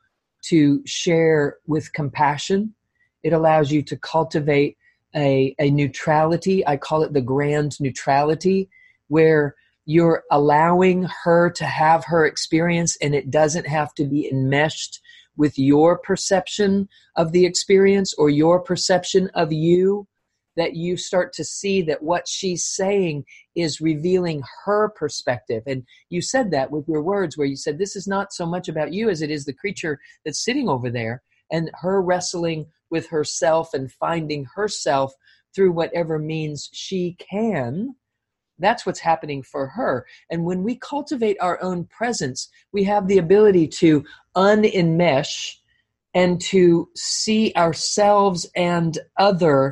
share with compassion. It allows you to cultivate a neutrality. I call it the grand neutrality, where you're allowing her to have her experience, and it doesn't have to be enmeshed with your perception of the experience or your perception of you, that you start to see that what she's saying is revealing her perspective. And you said that with your words, where you said, this is not so much about you as it is the creature that's sitting over there, and her wrestling with herself and finding herself through whatever means she can. That's what's happening for her. And when we cultivate our own presence, we have the ability to unenmesh and to see ourselves and other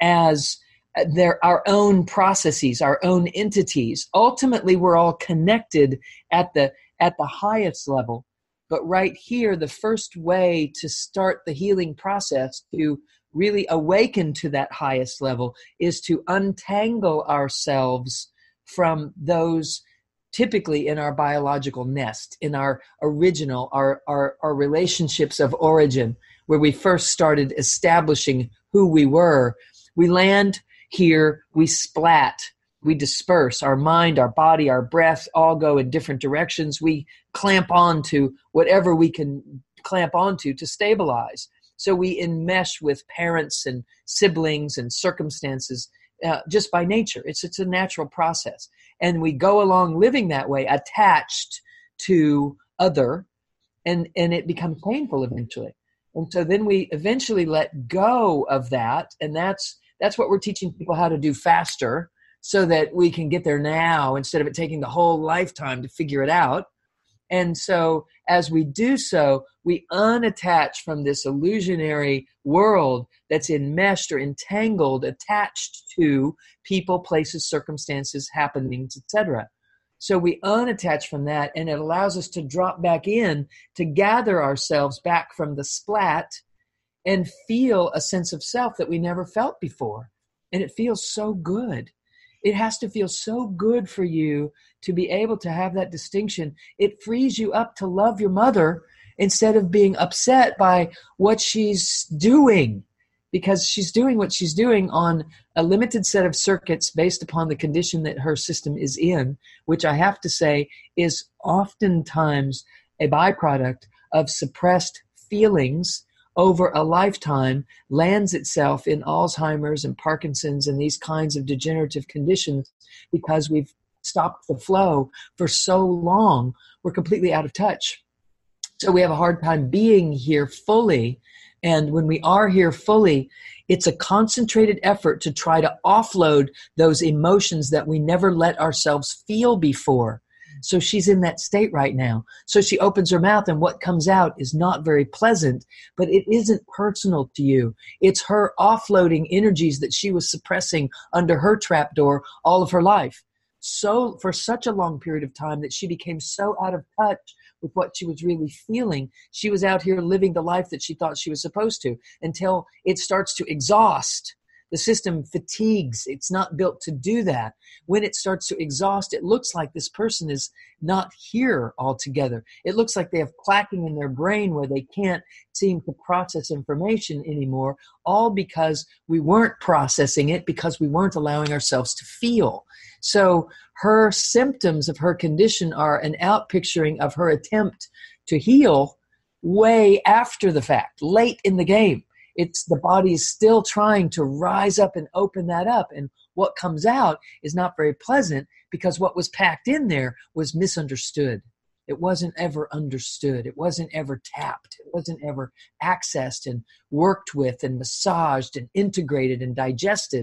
as our own processes, our own entities. Ultimately, we're all connected at the highest level. But right here, the first way to start the healing process, to really awaken to that highest level, is to untangle ourselves from those typically in our biological nest, in our original, our relationships of origin, where we first started establishing who we were. We land here, we splat, we disperse. Our mind, our body, our breath all go in different directions. We clamp onto whatever we can clamp onto to stabilize. So we enmesh with parents and siblings and circumstances just by nature. It's a natural process. And we go along living that way, attached to other, and it becomes painful eventually. And so then we eventually let go of that, and that's what we're teaching people how to do faster, so that we can get there now instead of it taking the whole lifetime to figure it out. And so as we do so, we unattach from this illusionary world that's enmeshed or entangled, attached to people, places, circumstances, happenings, etc. So we unattach from that, and it allows us to drop back in, to gather ourselves back from the splat and feel a sense of self that we never felt before. And it feels so good. It has to feel so good for you to be able to have that distinction. It frees you up to love your mother instead of being upset by what she's doing, because she's doing what she's doing on a limited set of circuits based upon the condition that her system is in, which I have to say is oftentimes a byproduct of suppressed feelings over a lifetime, lands itself in Alzheimer's and Parkinson's and these kinds of degenerative conditions, because we've stopped the flow for so long. We're completely out of touch. So we have a hard time being here fully. And when we are here fully, it's a concentrated effort to try to offload those emotions that we never let ourselves feel before. So she's in that state right now. So she opens her mouth, and what comes out is not very pleasant, but it isn't personal to you. It's her offloading energies that she was suppressing under her trapdoor all of her life. So for such a long period of time that she became so out of touch with what she was really feeling. She was out here living the life that she thought she was supposed to, until it starts to exhaust. The system fatigues. It's not built to do that. When it starts to exhaust, it looks like this person is not here altogether. It looks like they have clacking in their brain where they can't seem to process information anymore, all because we weren't processing it, because we weren't allowing ourselves to feel. So her symptoms of her condition are an outpicturing of her attempt to heal way after the fact, late in the game. It's the body is still trying to rise up and open that up. And what comes out is not very pleasant, because what was packed in there was misunderstood. It wasn't ever understood. It wasn't ever tapped. It wasn't ever accessed and worked with and massaged and integrated and digested.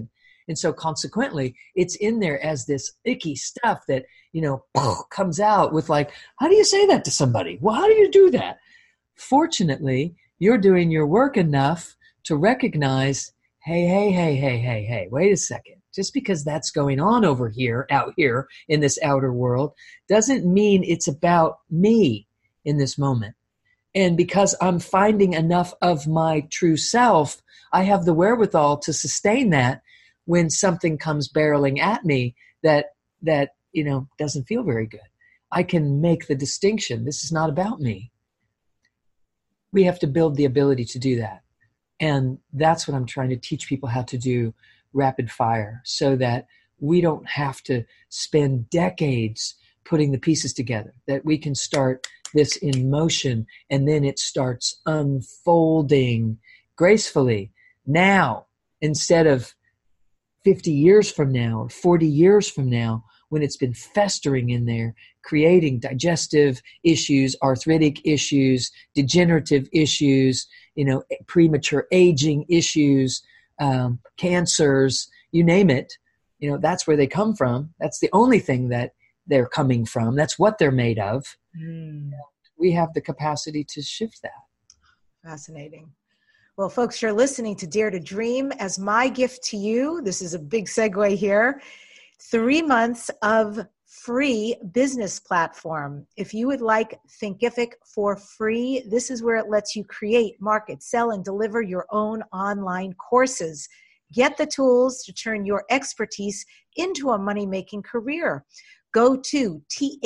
And so consequently, it's in there as this icky stuff that, comes out with like, how do you say that to somebody? Well, how do you do that? Fortunately, you're doing your work enough to recognize, hey, wait a second. Just because that's going on out here in this outer world doesn't mean it's about me in this moment. And because I'm finding enough of my true self, I have the wherewithal to sustain that when something comes barreling at me that doesn't feel very good. I can make the distinction. This is not about me. We have to build the ability to do that. And that's what I'm trying to teach people how to do rapid fire, so that we don't have to spend decades putting the pieces together, that we can start this in motion and then it starts unfolding gracefully now, instead of 50 years from now or 40 years from now, when it's been festering in there, creating digestive issues, arthritic issues, degenerative issues, premature aging issues, cancers, you name it. That's where they come from. That's the only thing that they're coming from. That's what they're made of. We have the capacity to shift that. Fascinating. Well, folks, you're listening to Dare to Dream. As my gift to you, this is a big segue here, 3 months of free business platform. If you would like Thinkific for free, this is where it lets you create, market, sell, and deliver your own online courses. Get the tools to turn your expertise into a money-making career. Go to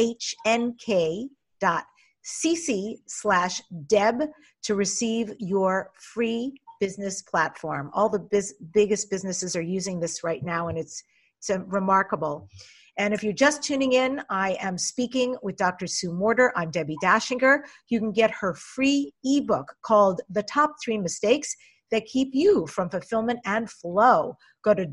thnk.cc/Deb to receive your free business platform. All the biggest businesses are using this right now, and it's remarkable. And if you're just tuning in, I am speaking with Dr. Sue Morter. I'm Debbie Dashinger. You can get her free ebook called The Top 3 Mistakes That Keep You from Fulfillment and Flow. Go to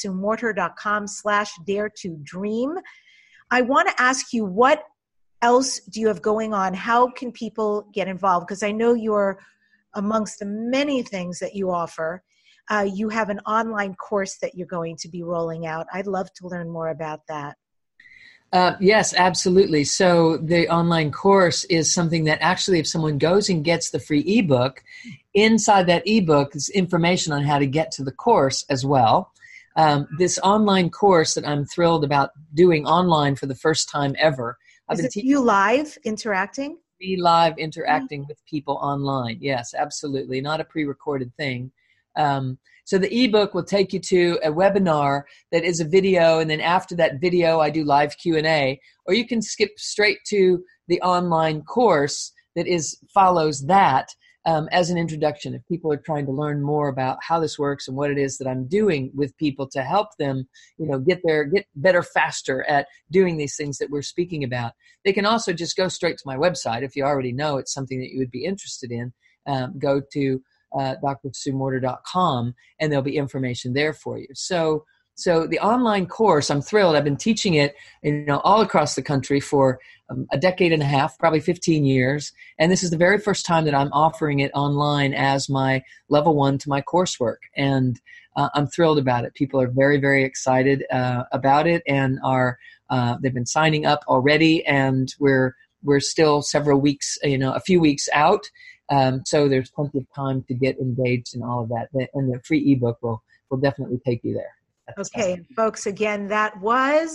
drsuemorter.com/dare-to-dream. I want to ask you, what else do you have going on? How can people get involved? Because I know you're amongst the many things that you offer. You have an online course that you're going to be rolling out. I'd love to learn more about that. Yes, absolutely. So the online course is something that actually, if someone goes and gets the free ebook, inside that ebook is information on how to get to the course as well. This online course that I'm thrilled about doing online for the first time ever. Is it you live interacting? Me live interacting with people online. Yes, absolutely. Not a pre-recorded thing. So the ebook will take you to a webinar that is a video, and then after that video, I do live Q&A, or you can skip straight to the online course that follows that as an introduction. If people are trying to learn more about how this works and what it is that I'm doing with people to help them, get better faster at doing these things that we're speaking about. They can also just go straight to my website. If you already know it's something that you would be interested in, go to drsuemorter.com, and there'll be information there for you. So the online course, I'm thrilled. I've been teaching it, all across the country for a decade and a half, probably 15 years. And this is the very first time that I'm offering it online as my level 1 to my coursework. And I'm thrilled about it. People are very, very excited about it, and they've been signing up already. And we're still several weeks, a few weeks out. So there's plenty of time to get engaged in all of that. And the free ebook will definitely take you there. Okay, folks, again, that was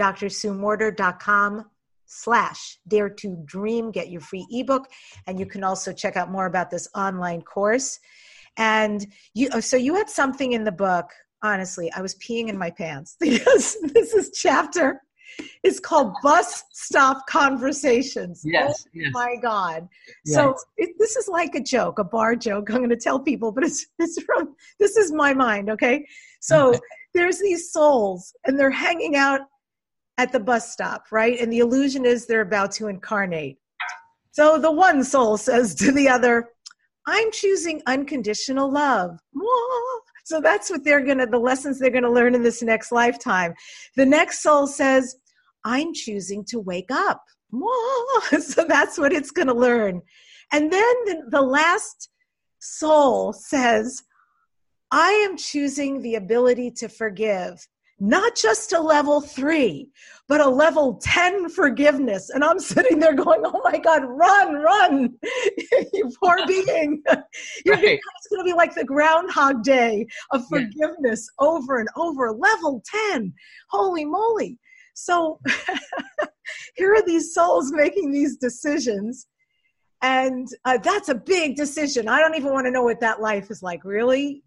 drsuemorter.com/dare-to-dream. Get your free ebook. And you can also check out more about this online course. And you had something in the book. Honestly, I was peeing in my pants because this chapter is called Bus Stop Conversations. Yes. Oh my God. Yes. So this is like a joke, a bar joke. I'm going to tell people, but this is my mind. Okay. So there's these souls and they're hanging out at the bus stop, right? And the illusion is they're about to incarnate. So the one soul says to the other, I'm choosing unconditional love. So that's what the lessons they're going to learn in this next lifetime. The next soul says, I'm choosing to wake up. So that's what it's going to learn. And then the last soul says, I am choosing the ability to forgive, not just a level 3, but a level 10 forgiveness. And I'm sitting there going, oh my God, run, you poor being. Right. It's going to be like the Groundhog Day of forgiveness over and over, level 10. Holy moly. So here are these souls making these decisions. And that's a big decision. I don't even want to know what that life is like, really.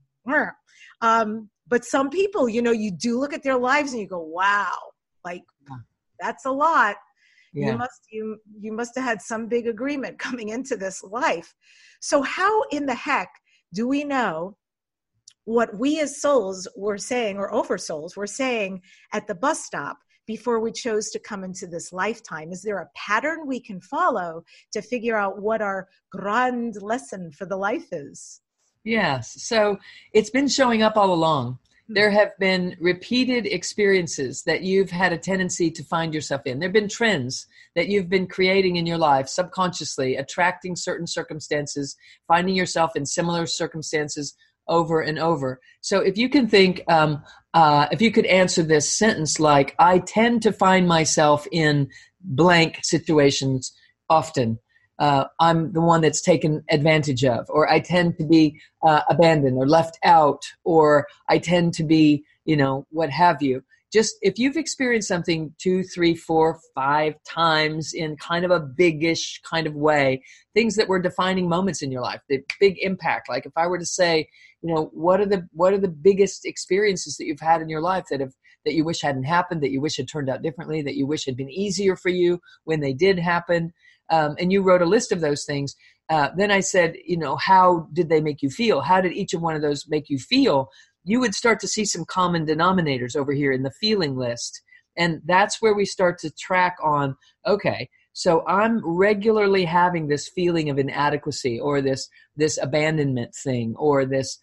But some people, you do look at their lives and you go, wow, like that's a lot. Yeah. You must have had some big agreement coming into this life. So how in the heck do we know what we as souls were saying, or oversouls were saying at the bus stop before we chose to come into this lifetime? Is there a pattern we can follow to figure out what our grand lesson for the life is? Yes. So it's been showing up all along. There have been repeated experiences that you've had a tendency to find yourself in. There have been trends that you've been creating in your life subconsciously, attracting certain circumstances, finding yourself in similar circumstances over and over. So if you can think, if you could answer this sentence like, I tend to find myself in blank situations often. I'm the one that's taken advantage of, or I tend to be abandoned or left out, or I tend to be, what have you. Just if you've experienced something 2, 3, 4, 5 times in kind of a biggish kind of way, things that were defining moments in your life, the big impact. Like if I were to say, what are the biggest experiences that you've had in your life that you wish hadn't happened, that you wish had turned out differently, that you wish had been easier for you when they did happen? And you wrote a list of those things. Then I said, how did they make you feel? How did each of one of those make you feel? You would start to see some common denominators over here in the feeling list. And that's where we start to track on, okay, so I'm regularly having this feeling of inadequacy, or this abandonment thing, or this,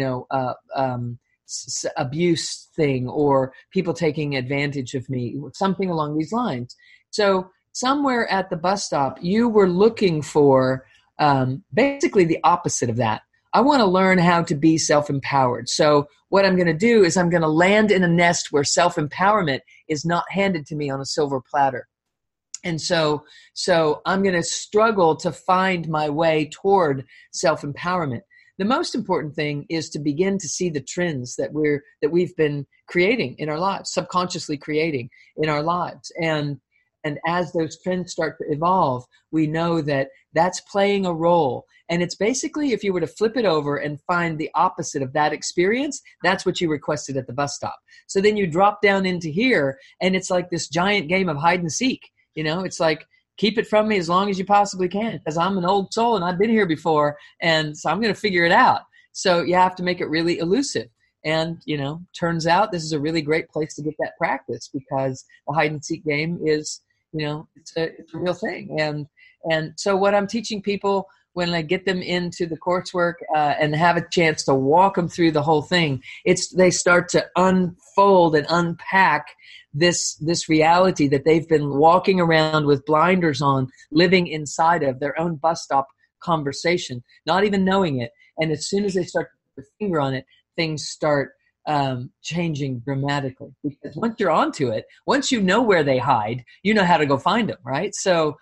abuse thing, or people taking advantage of me, something along these lines. So somewhere at the bus stop, you were looking for basically the opposite of that. I want to learn how to be self-empowered. So what I'm going to do is I'm going to land in a nest where self-empowerment is not handed to me on a silver platter. And so I'm going to struggle to find my way toward self-empowerment. The most important thing is to begin to see the trends that we've been creating in our lives, subconsciously creating in our lives. And as those trends start to evolve, we know that that's playing a role. And it's basically, if you were to flip it over and find the opposite of that experience, that's what you requested at the bus stop. So then you drop down into here, and it's like this giant game of hide and seek. It's like, keep it from me as long as you possibly can, because I'm an old soul and I've been here before, and so I'm going to figure it out. So you have to make it really elusive. And, turns out this is a really great place to get that practice, because the hide and seek game is, it's a real thing. And so what I'm teaching people when I get them into the coursework and have a chance to walk them through the whole thing, they start to unfold and unpack this reality that they've been walking around with blinders on, living inside of their own bus stop conversation, not even knowing it. And as soon as they start to put their finger on it, things start changing dramatically, because once you're onto it, once you know where they hide, you know how to go find them, right? So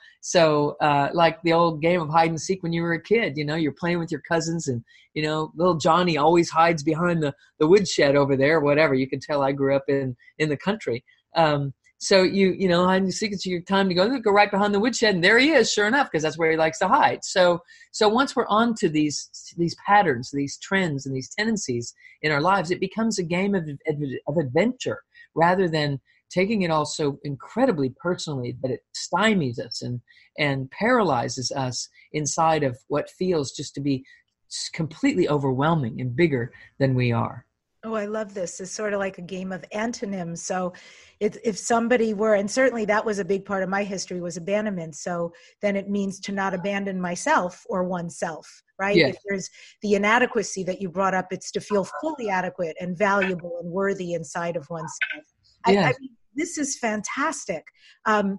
like the old game of hide and seek when you were a kid, you're playing with your cousins, and little Johnny always hides behind the woodshed over there, whatever. You can tell I grew up in the country. So hide and seek, it's your time to go right behind the woodshed, and there he is, sure enough, because that's where he likes to hide. So once we're onto these patterns, these trends, and these tendencies in our lives, it becomes a game of adventure, rather than taking it all so incredibly personally that it stymies us and paralyzes us inside of what feels just to be completely overwhelming and bigger than we are. Oh, I love this. It's sort of like a game of antonyms. So if somebody were, and certainly that was a big part of my history, was abandonment. So then it means to not abandon myself or oneself, right? Yes. If there's the inadequacy that you brought up, it's to feel fully adequate and valuable and worthy inside of oneself. Yes. I mean, this is fantastic. I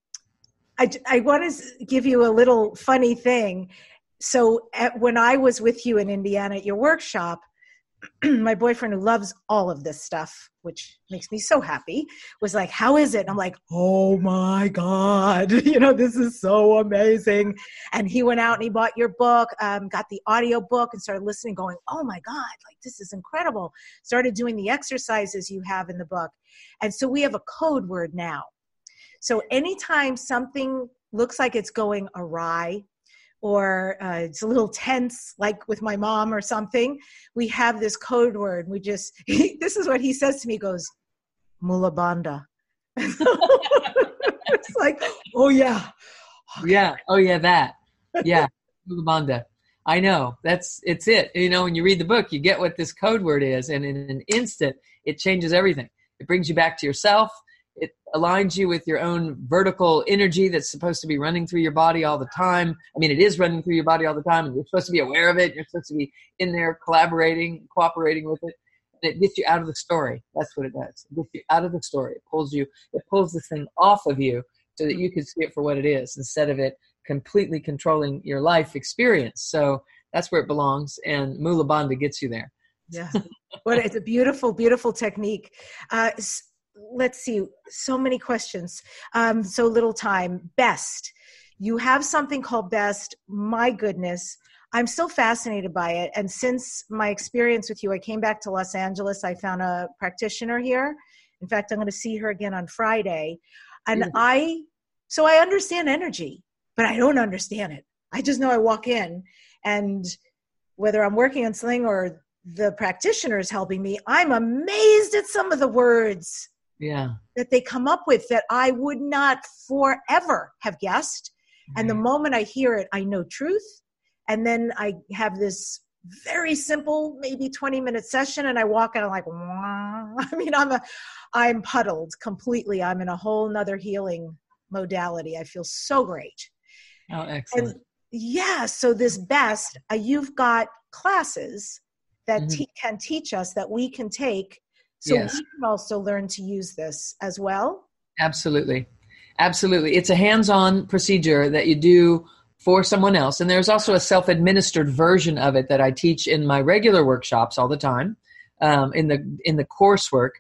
want to give you a little funny thing. So when I was with you in Indiana at your workshop, my boyfriend, who loves all of this stuff, which makes me so happy, was like, how is it? And I'm like, oh my God, this is so amazing. And he went out and he bought your book, got the audio book and started listening, going, oh my God, like this is incredible. Started doing the exercises you have in the book. And so we have a code word now. So anytime something looks like it's going awry, or it's a little tense, like with my mom or something, we have this code word. We just, this is what he says to me, he goes, Mula Bandha. It's like, oh yeah. Yeah. Oh yeah, that. Yeah. Mula Bandha. I know. It's it. When you read the book, you get what this code word is. And in an instant, it changes everything. It brings you back to yourself. It aligns you with your own vertical energy that's supposed to be running through your body all the time. I mean, it is running through your body all the time, and you're supposed to be aware of it. You're supposed to be in there collaborating, cooperating with it. And it gets you out of the story. That's what it does. It gets you out of the story. It pulls this thing off of you so that you can see it for what it is instead of it completely controlling your life experience. So that's where it belongs, and Mula Bandha gets you there. Yeah. It's a beautiful, beautiful technique. Let's see, so many questions, so little time. BEST. You have something called BEST. My goodness, I'm so fascinated by it. And since my experience with you, I came back to Los Angeles. I found a practitioner here. In fact, I'm going to see her again on Friday. And I understand energy, but I don't understand it. I just know I walk in, and whether I'm working on something or the practitioner is helping me, I'm amazed at some of the words that they come up with that I would not forever have guessed. And the moment I hear it, I know truth. And then I have this very simple, maybe 20-minute session, and I walk and I'm like, wah. I mean, I'm puddled completely. I'm in a whole nother healing modality. I feel so great. Oh, excellent. And so this BEST, you've got classes that can teach us, that we can take, so we can also learn to use this as well. Absolutely. Absolutely. It's a hands-on procedure that you do for someone else. And there's also a self-administered version of it that I teach in my regular workshops all the time, in the coursework.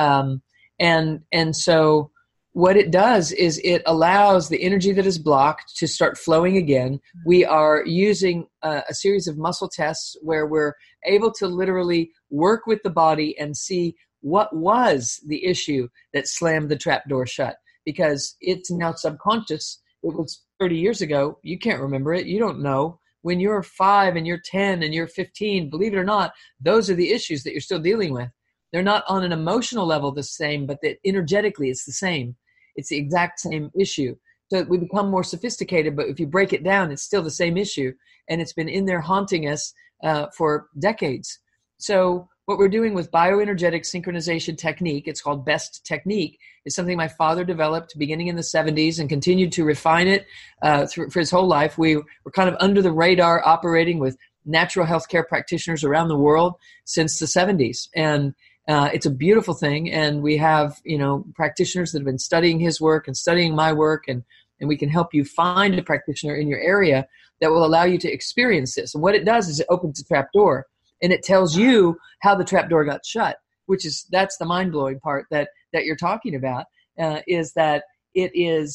And so what it does is it allows the energy that is blocked to start flowing again. We are using a series of muscle tests where we're able to literally work with the body and see what was the issue that slammed the trap door shut, because it's now subconscious. It was 30 years ago. You can't remember it. You don't know. When you're 5 and you're 10 and you're 15, believe it or not, those are the issues that you're still dealing with. They're not on an emotional level the same, but that energetically it's the same. It's the exact same issue. So we become more sophisticated, but if you break it down, it's still the same issue. And it's been in there haunting us for decades. So what we're doing with bioenergetic synchronization technique, it's called BEST technique, is something my father developed beginning in the 70s and continued to refine it for his whole life. We were kind of under the radar operating with natural healthcare practitioners around the world since the 70s. And it's a beautiful thing. And we have, practitioners that have been studying his work and studying my work, and we can help you find a practitioner in your area that will allow you to experience this. And what it does is it opens a trap door, and it tells you how the trap door got shut, that's the mind-blowing part that you're talking about, is that it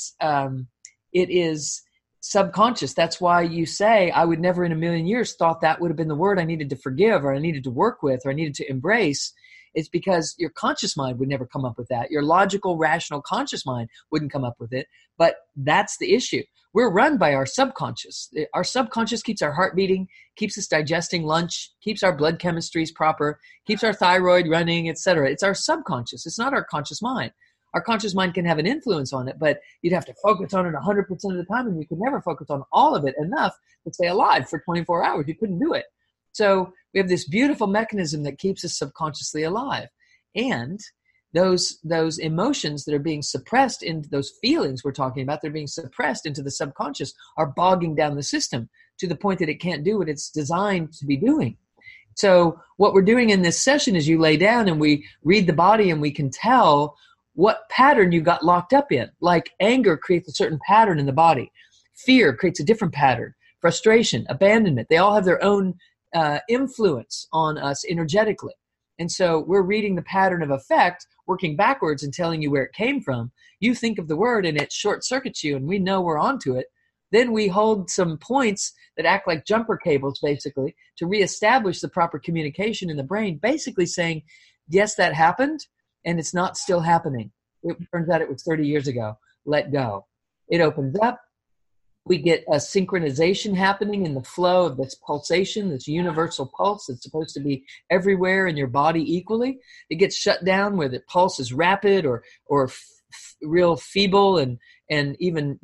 is subconscious. That's why you say, I would never in a million years thought that would have been the word I needed to forgive, or I needed to work with, or I needed to embrace. It's because your conscious mind would never come up with that. Your logical, rational, conscious mind wouldn't come up with it. But that's the issue. We're run by our subconscious. Our subconscious keeps our heart beating, keeps us digesting lunch, keeps our blood chemistries proper, keeps our thyroid running, etc. It's our subconscious. It's not our conscious mind. Our conscious mind can have an influence on it, but you'd have to focus on it 100% of the time, and you could never focus on all of it enough to stay alive for 24 hours. You couldn't do it. So we have this beautiful mechanism that keeps us subconsciously alive. And those emotions that are being suppressed into those feelings we're talking about, they're being suppressed into the subconscious, are bogging down the system to the point that it can't do what it's designed to be doing. So what we're doing in this session is you lay down and we read the body, and we can tell what pattern you got locked up in. Like anger creates a certain pattern in the body. Fear creates a different pattern. Frustration, abandonment, they all have their own influence on us energetically. And so we're reading the pattern of effect, working backwards and telling you where it came from. You think of the word and it short circuits you, and we know we're onto it. Then we hold some points that act like jumper cables, basically, to reestablish the proper communication in the brain, basically saying, yes, that happened, and it's not still happening. It turns out it was 30 years ago. Let go. It opens up. We get a synchronization happening in the flow of this pulsation, this universal pulse that's supposed to be everywhere in your body equally. It gets shut down where the pulse is rapid or real feeble and even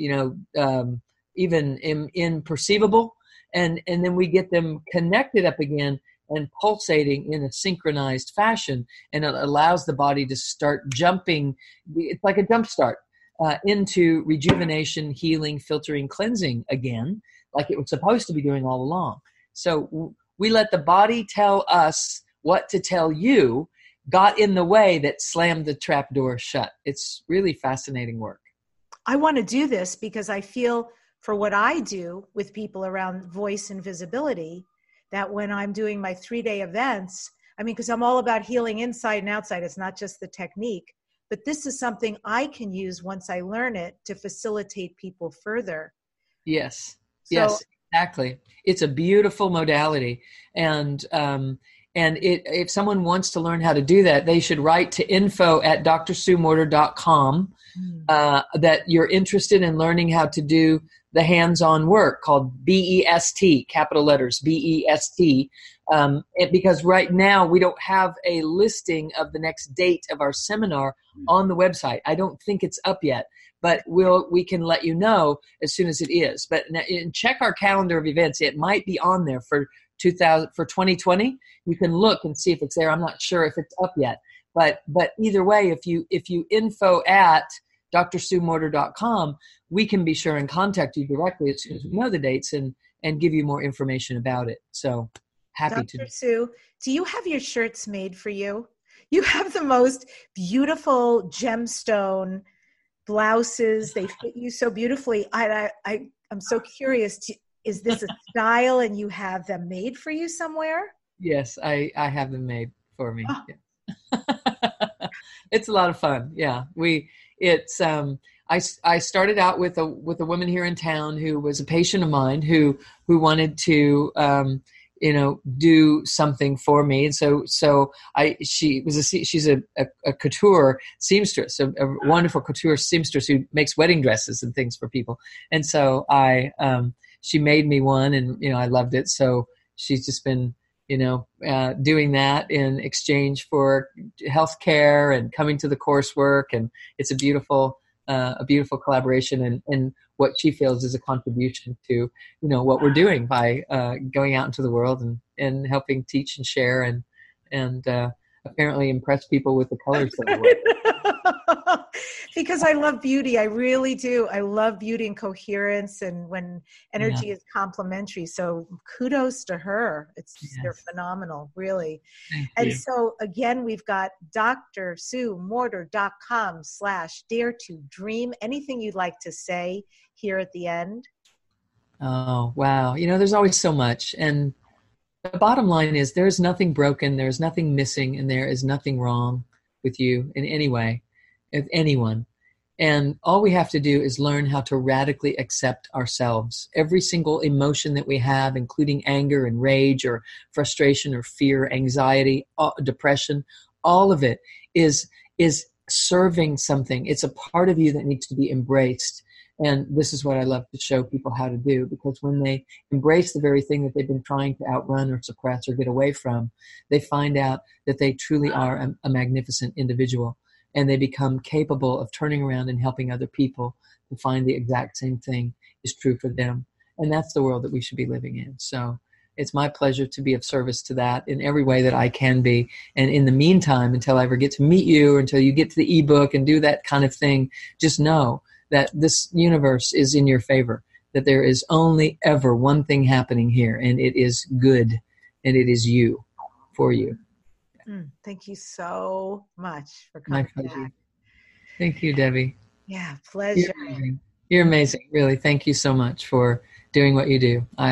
even imperceivable. And then we get them connected up again and pulsating in a synchronized fashion, and it allows the body to start jumping. It's like a jump start. Into rejuvenation, healing, filtering, cleansing again, like it was supposed to be doing all along. So we let the body tell us what to tell you, got in the way that slammed the trap door shut. It's really fascinating work. I want to do this because I feel for what I do with people around voice and visibility, that when I'm doing my 3-day events, because I'm all about healing inside and outside. It's not just the technique. But this is something I can use once I learn it to facilitate people further. Yes, yes, exactly. It's a beautiful modality. And if someone wants to learn how to do that, they should write to info@drsuemorter.com that you're interested in learning how to do the hands-on work called BEST, capital letters, BEST. Because right now we don't have a listing of the next date of our seminar on the website. I don't think it's up yet, but we can let you know as soon as it is. But check our calendar of events. It might be on there for 2020. You can look and see if it's there. I'm not sure if it's up yet, but either way, if you info@drsuemorter.com, we can be sure and contact you directly as soon as we know the dates and give you more information about it. So happy to. Dr. Sue, do you have your shirts made for you? You have the most beautiful gemstone blouses. They fit you so beautifully. I'm so curious. Is this a style and you have them made for you somewhere? Yes, I have them made for me. Oh. Yeah. It's a lot of fun. Yeah, I started out with a woman here in town who was a patient of mine who wanted to do something for me. And she's a couture seamstress, a wonderful couture seamstress who makes wedding dresses and things for people. And so she made me one, and I loved it. So she's just been doing that in exchange for healthcare and coming to the coursework, and it's a beautiful collaboration, and what she feels is a contribution to what we're doing by going out into the world and helping teach and share and apparently impress people with the colors that we wear. Because I love beauty. I really do. I love beauty and coherence, and when energy is complementary. So kudos to her. They're phenomenal, really. Thank you. So again, we've got drsuemorter.com/dare2dream. Anything you'd like to say here at the end? Oh, wow. There's always so much. And the bottom line is there is nothing broken, there is nothing missing, and there is nothing wrong with you in any way, with anyone. And all we have to do is learn how to radically accept ourselves. Every single emotion that we have, including anger and rage or frustration or fear, anxiety, depression, all of it is serving something. It's a part of you that needs to be embraced. And this is what I love to show people how to do, because when they embrace the very thing that they've been trying to outrun or suppress or get away from, they find out that they truly are a magnificent individual, and they become capable of turning around and helping other people to find the exact same thing is true for them. And that's the world that we should be living in. So it's my pleasure to be of service to that in every way that I can be. And in the meantime, until I ever get to meet you, or until you get to the ebook and do that kind of thing, just know that this universe is in your favor, that there is only ever one thing happening here, and it is good, and it is you, for you. Thank you so much for coming back. Thank you, Debbie. Yeah, pleasure. You're amazing, really. Thank you so much for doing what you do. I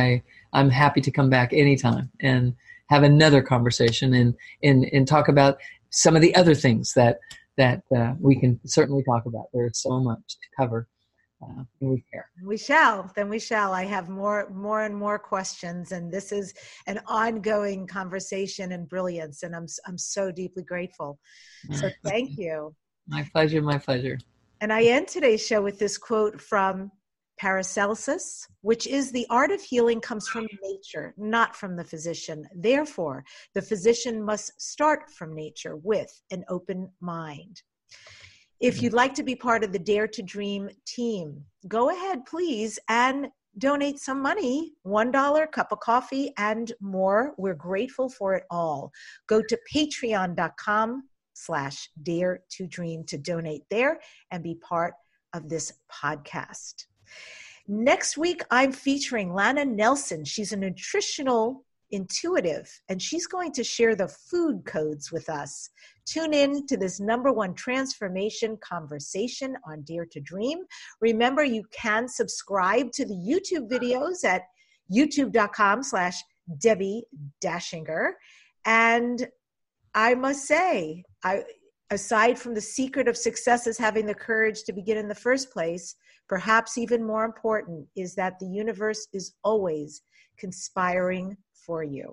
I'm happy to come back anytime and have another conversation and talk about some of the other things that we can certainly talk about. There's so much to cover. We care. We shall. Then we shall. I have more and more questions, and this is an ongoing conversation and brilliance, and I'm so deeply grateful. So thank you. My pleasure. My pleasure. And I end today's show with this quote from Paracelsus, which is, "The art of healing comes from nature, not from the physician. Therefore, the physician must start from nature with an open mind." If you'd like to be part of the Dare to Dream team, go ahead, please, and donate some money, $1, cup of coffee, and more. We're grateful for it all. Go to patreon.com/dare to dream to donate there and be part of this podcast. Next week, I'm featuring Lana Nelson. She's a nutritional intuitive, and she's going to share the food codes with us. Tune in to this #1 transformation conversation on Dare to Dream. Remember, you can subscribe to the YouTube videos at youtube.com/Debbie Dashinger. And I must say, aside from the secret of success is having the courage to begin in the first place, perhaps even more important is that the universe is always conspiring for you.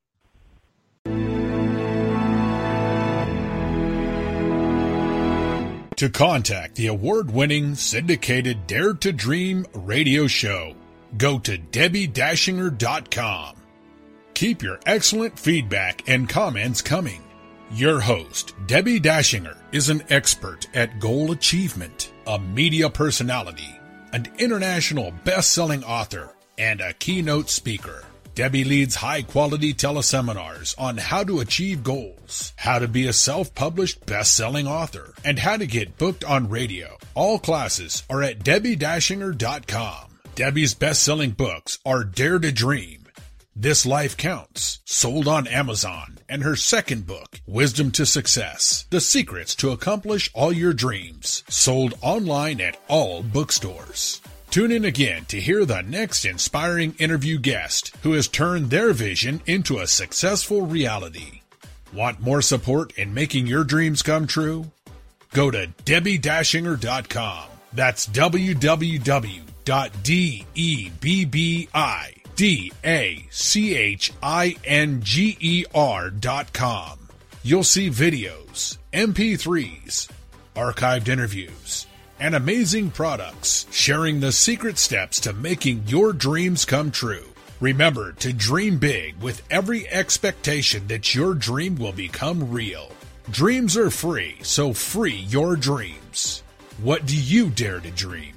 To contact the award-winning syndicated Dare to Dream radio show, go to DebbieDashinger.com. Keep your excellent feedback and comments coming. Your host, Debbie Dashinger, is an expert at goal achievement, a media personality, an international best-selling author, and a keynote speaker. Debbie leads high-quality teleseminars on how to achieve goals, how to be a self-published best-selling author, and how to get booked on radio. All classes are at DebbieDashinger.com. Debbie's best-selling books are Dare to Dream, This Life Counts, sold on Amazon, and her second book, Wisdom to Success, The Secrets to Accomplish All Your Dreams, sold online at all bookstores. Tune in again to hear the next inspiring interview guest who has turned their vision into a successful reality. Want more support in making your dreams come true? Go to DebbieDashinger.com. That's www.DebbieDashinger.com. You'll see videos, MP3s, archived interviews, and amazing products sharing the secret steps to making your dreams come true. Remember to dream big with every expectation that your dream will become real. Dreams are free, so free your dreams. What do you dare to dream?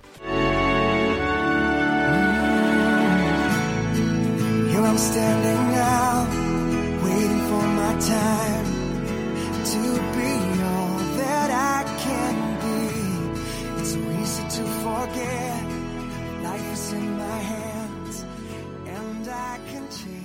Here I'm standing now, waiting for my time to be all that I can be. It's so easy to forget, life is in my hands, and I can change.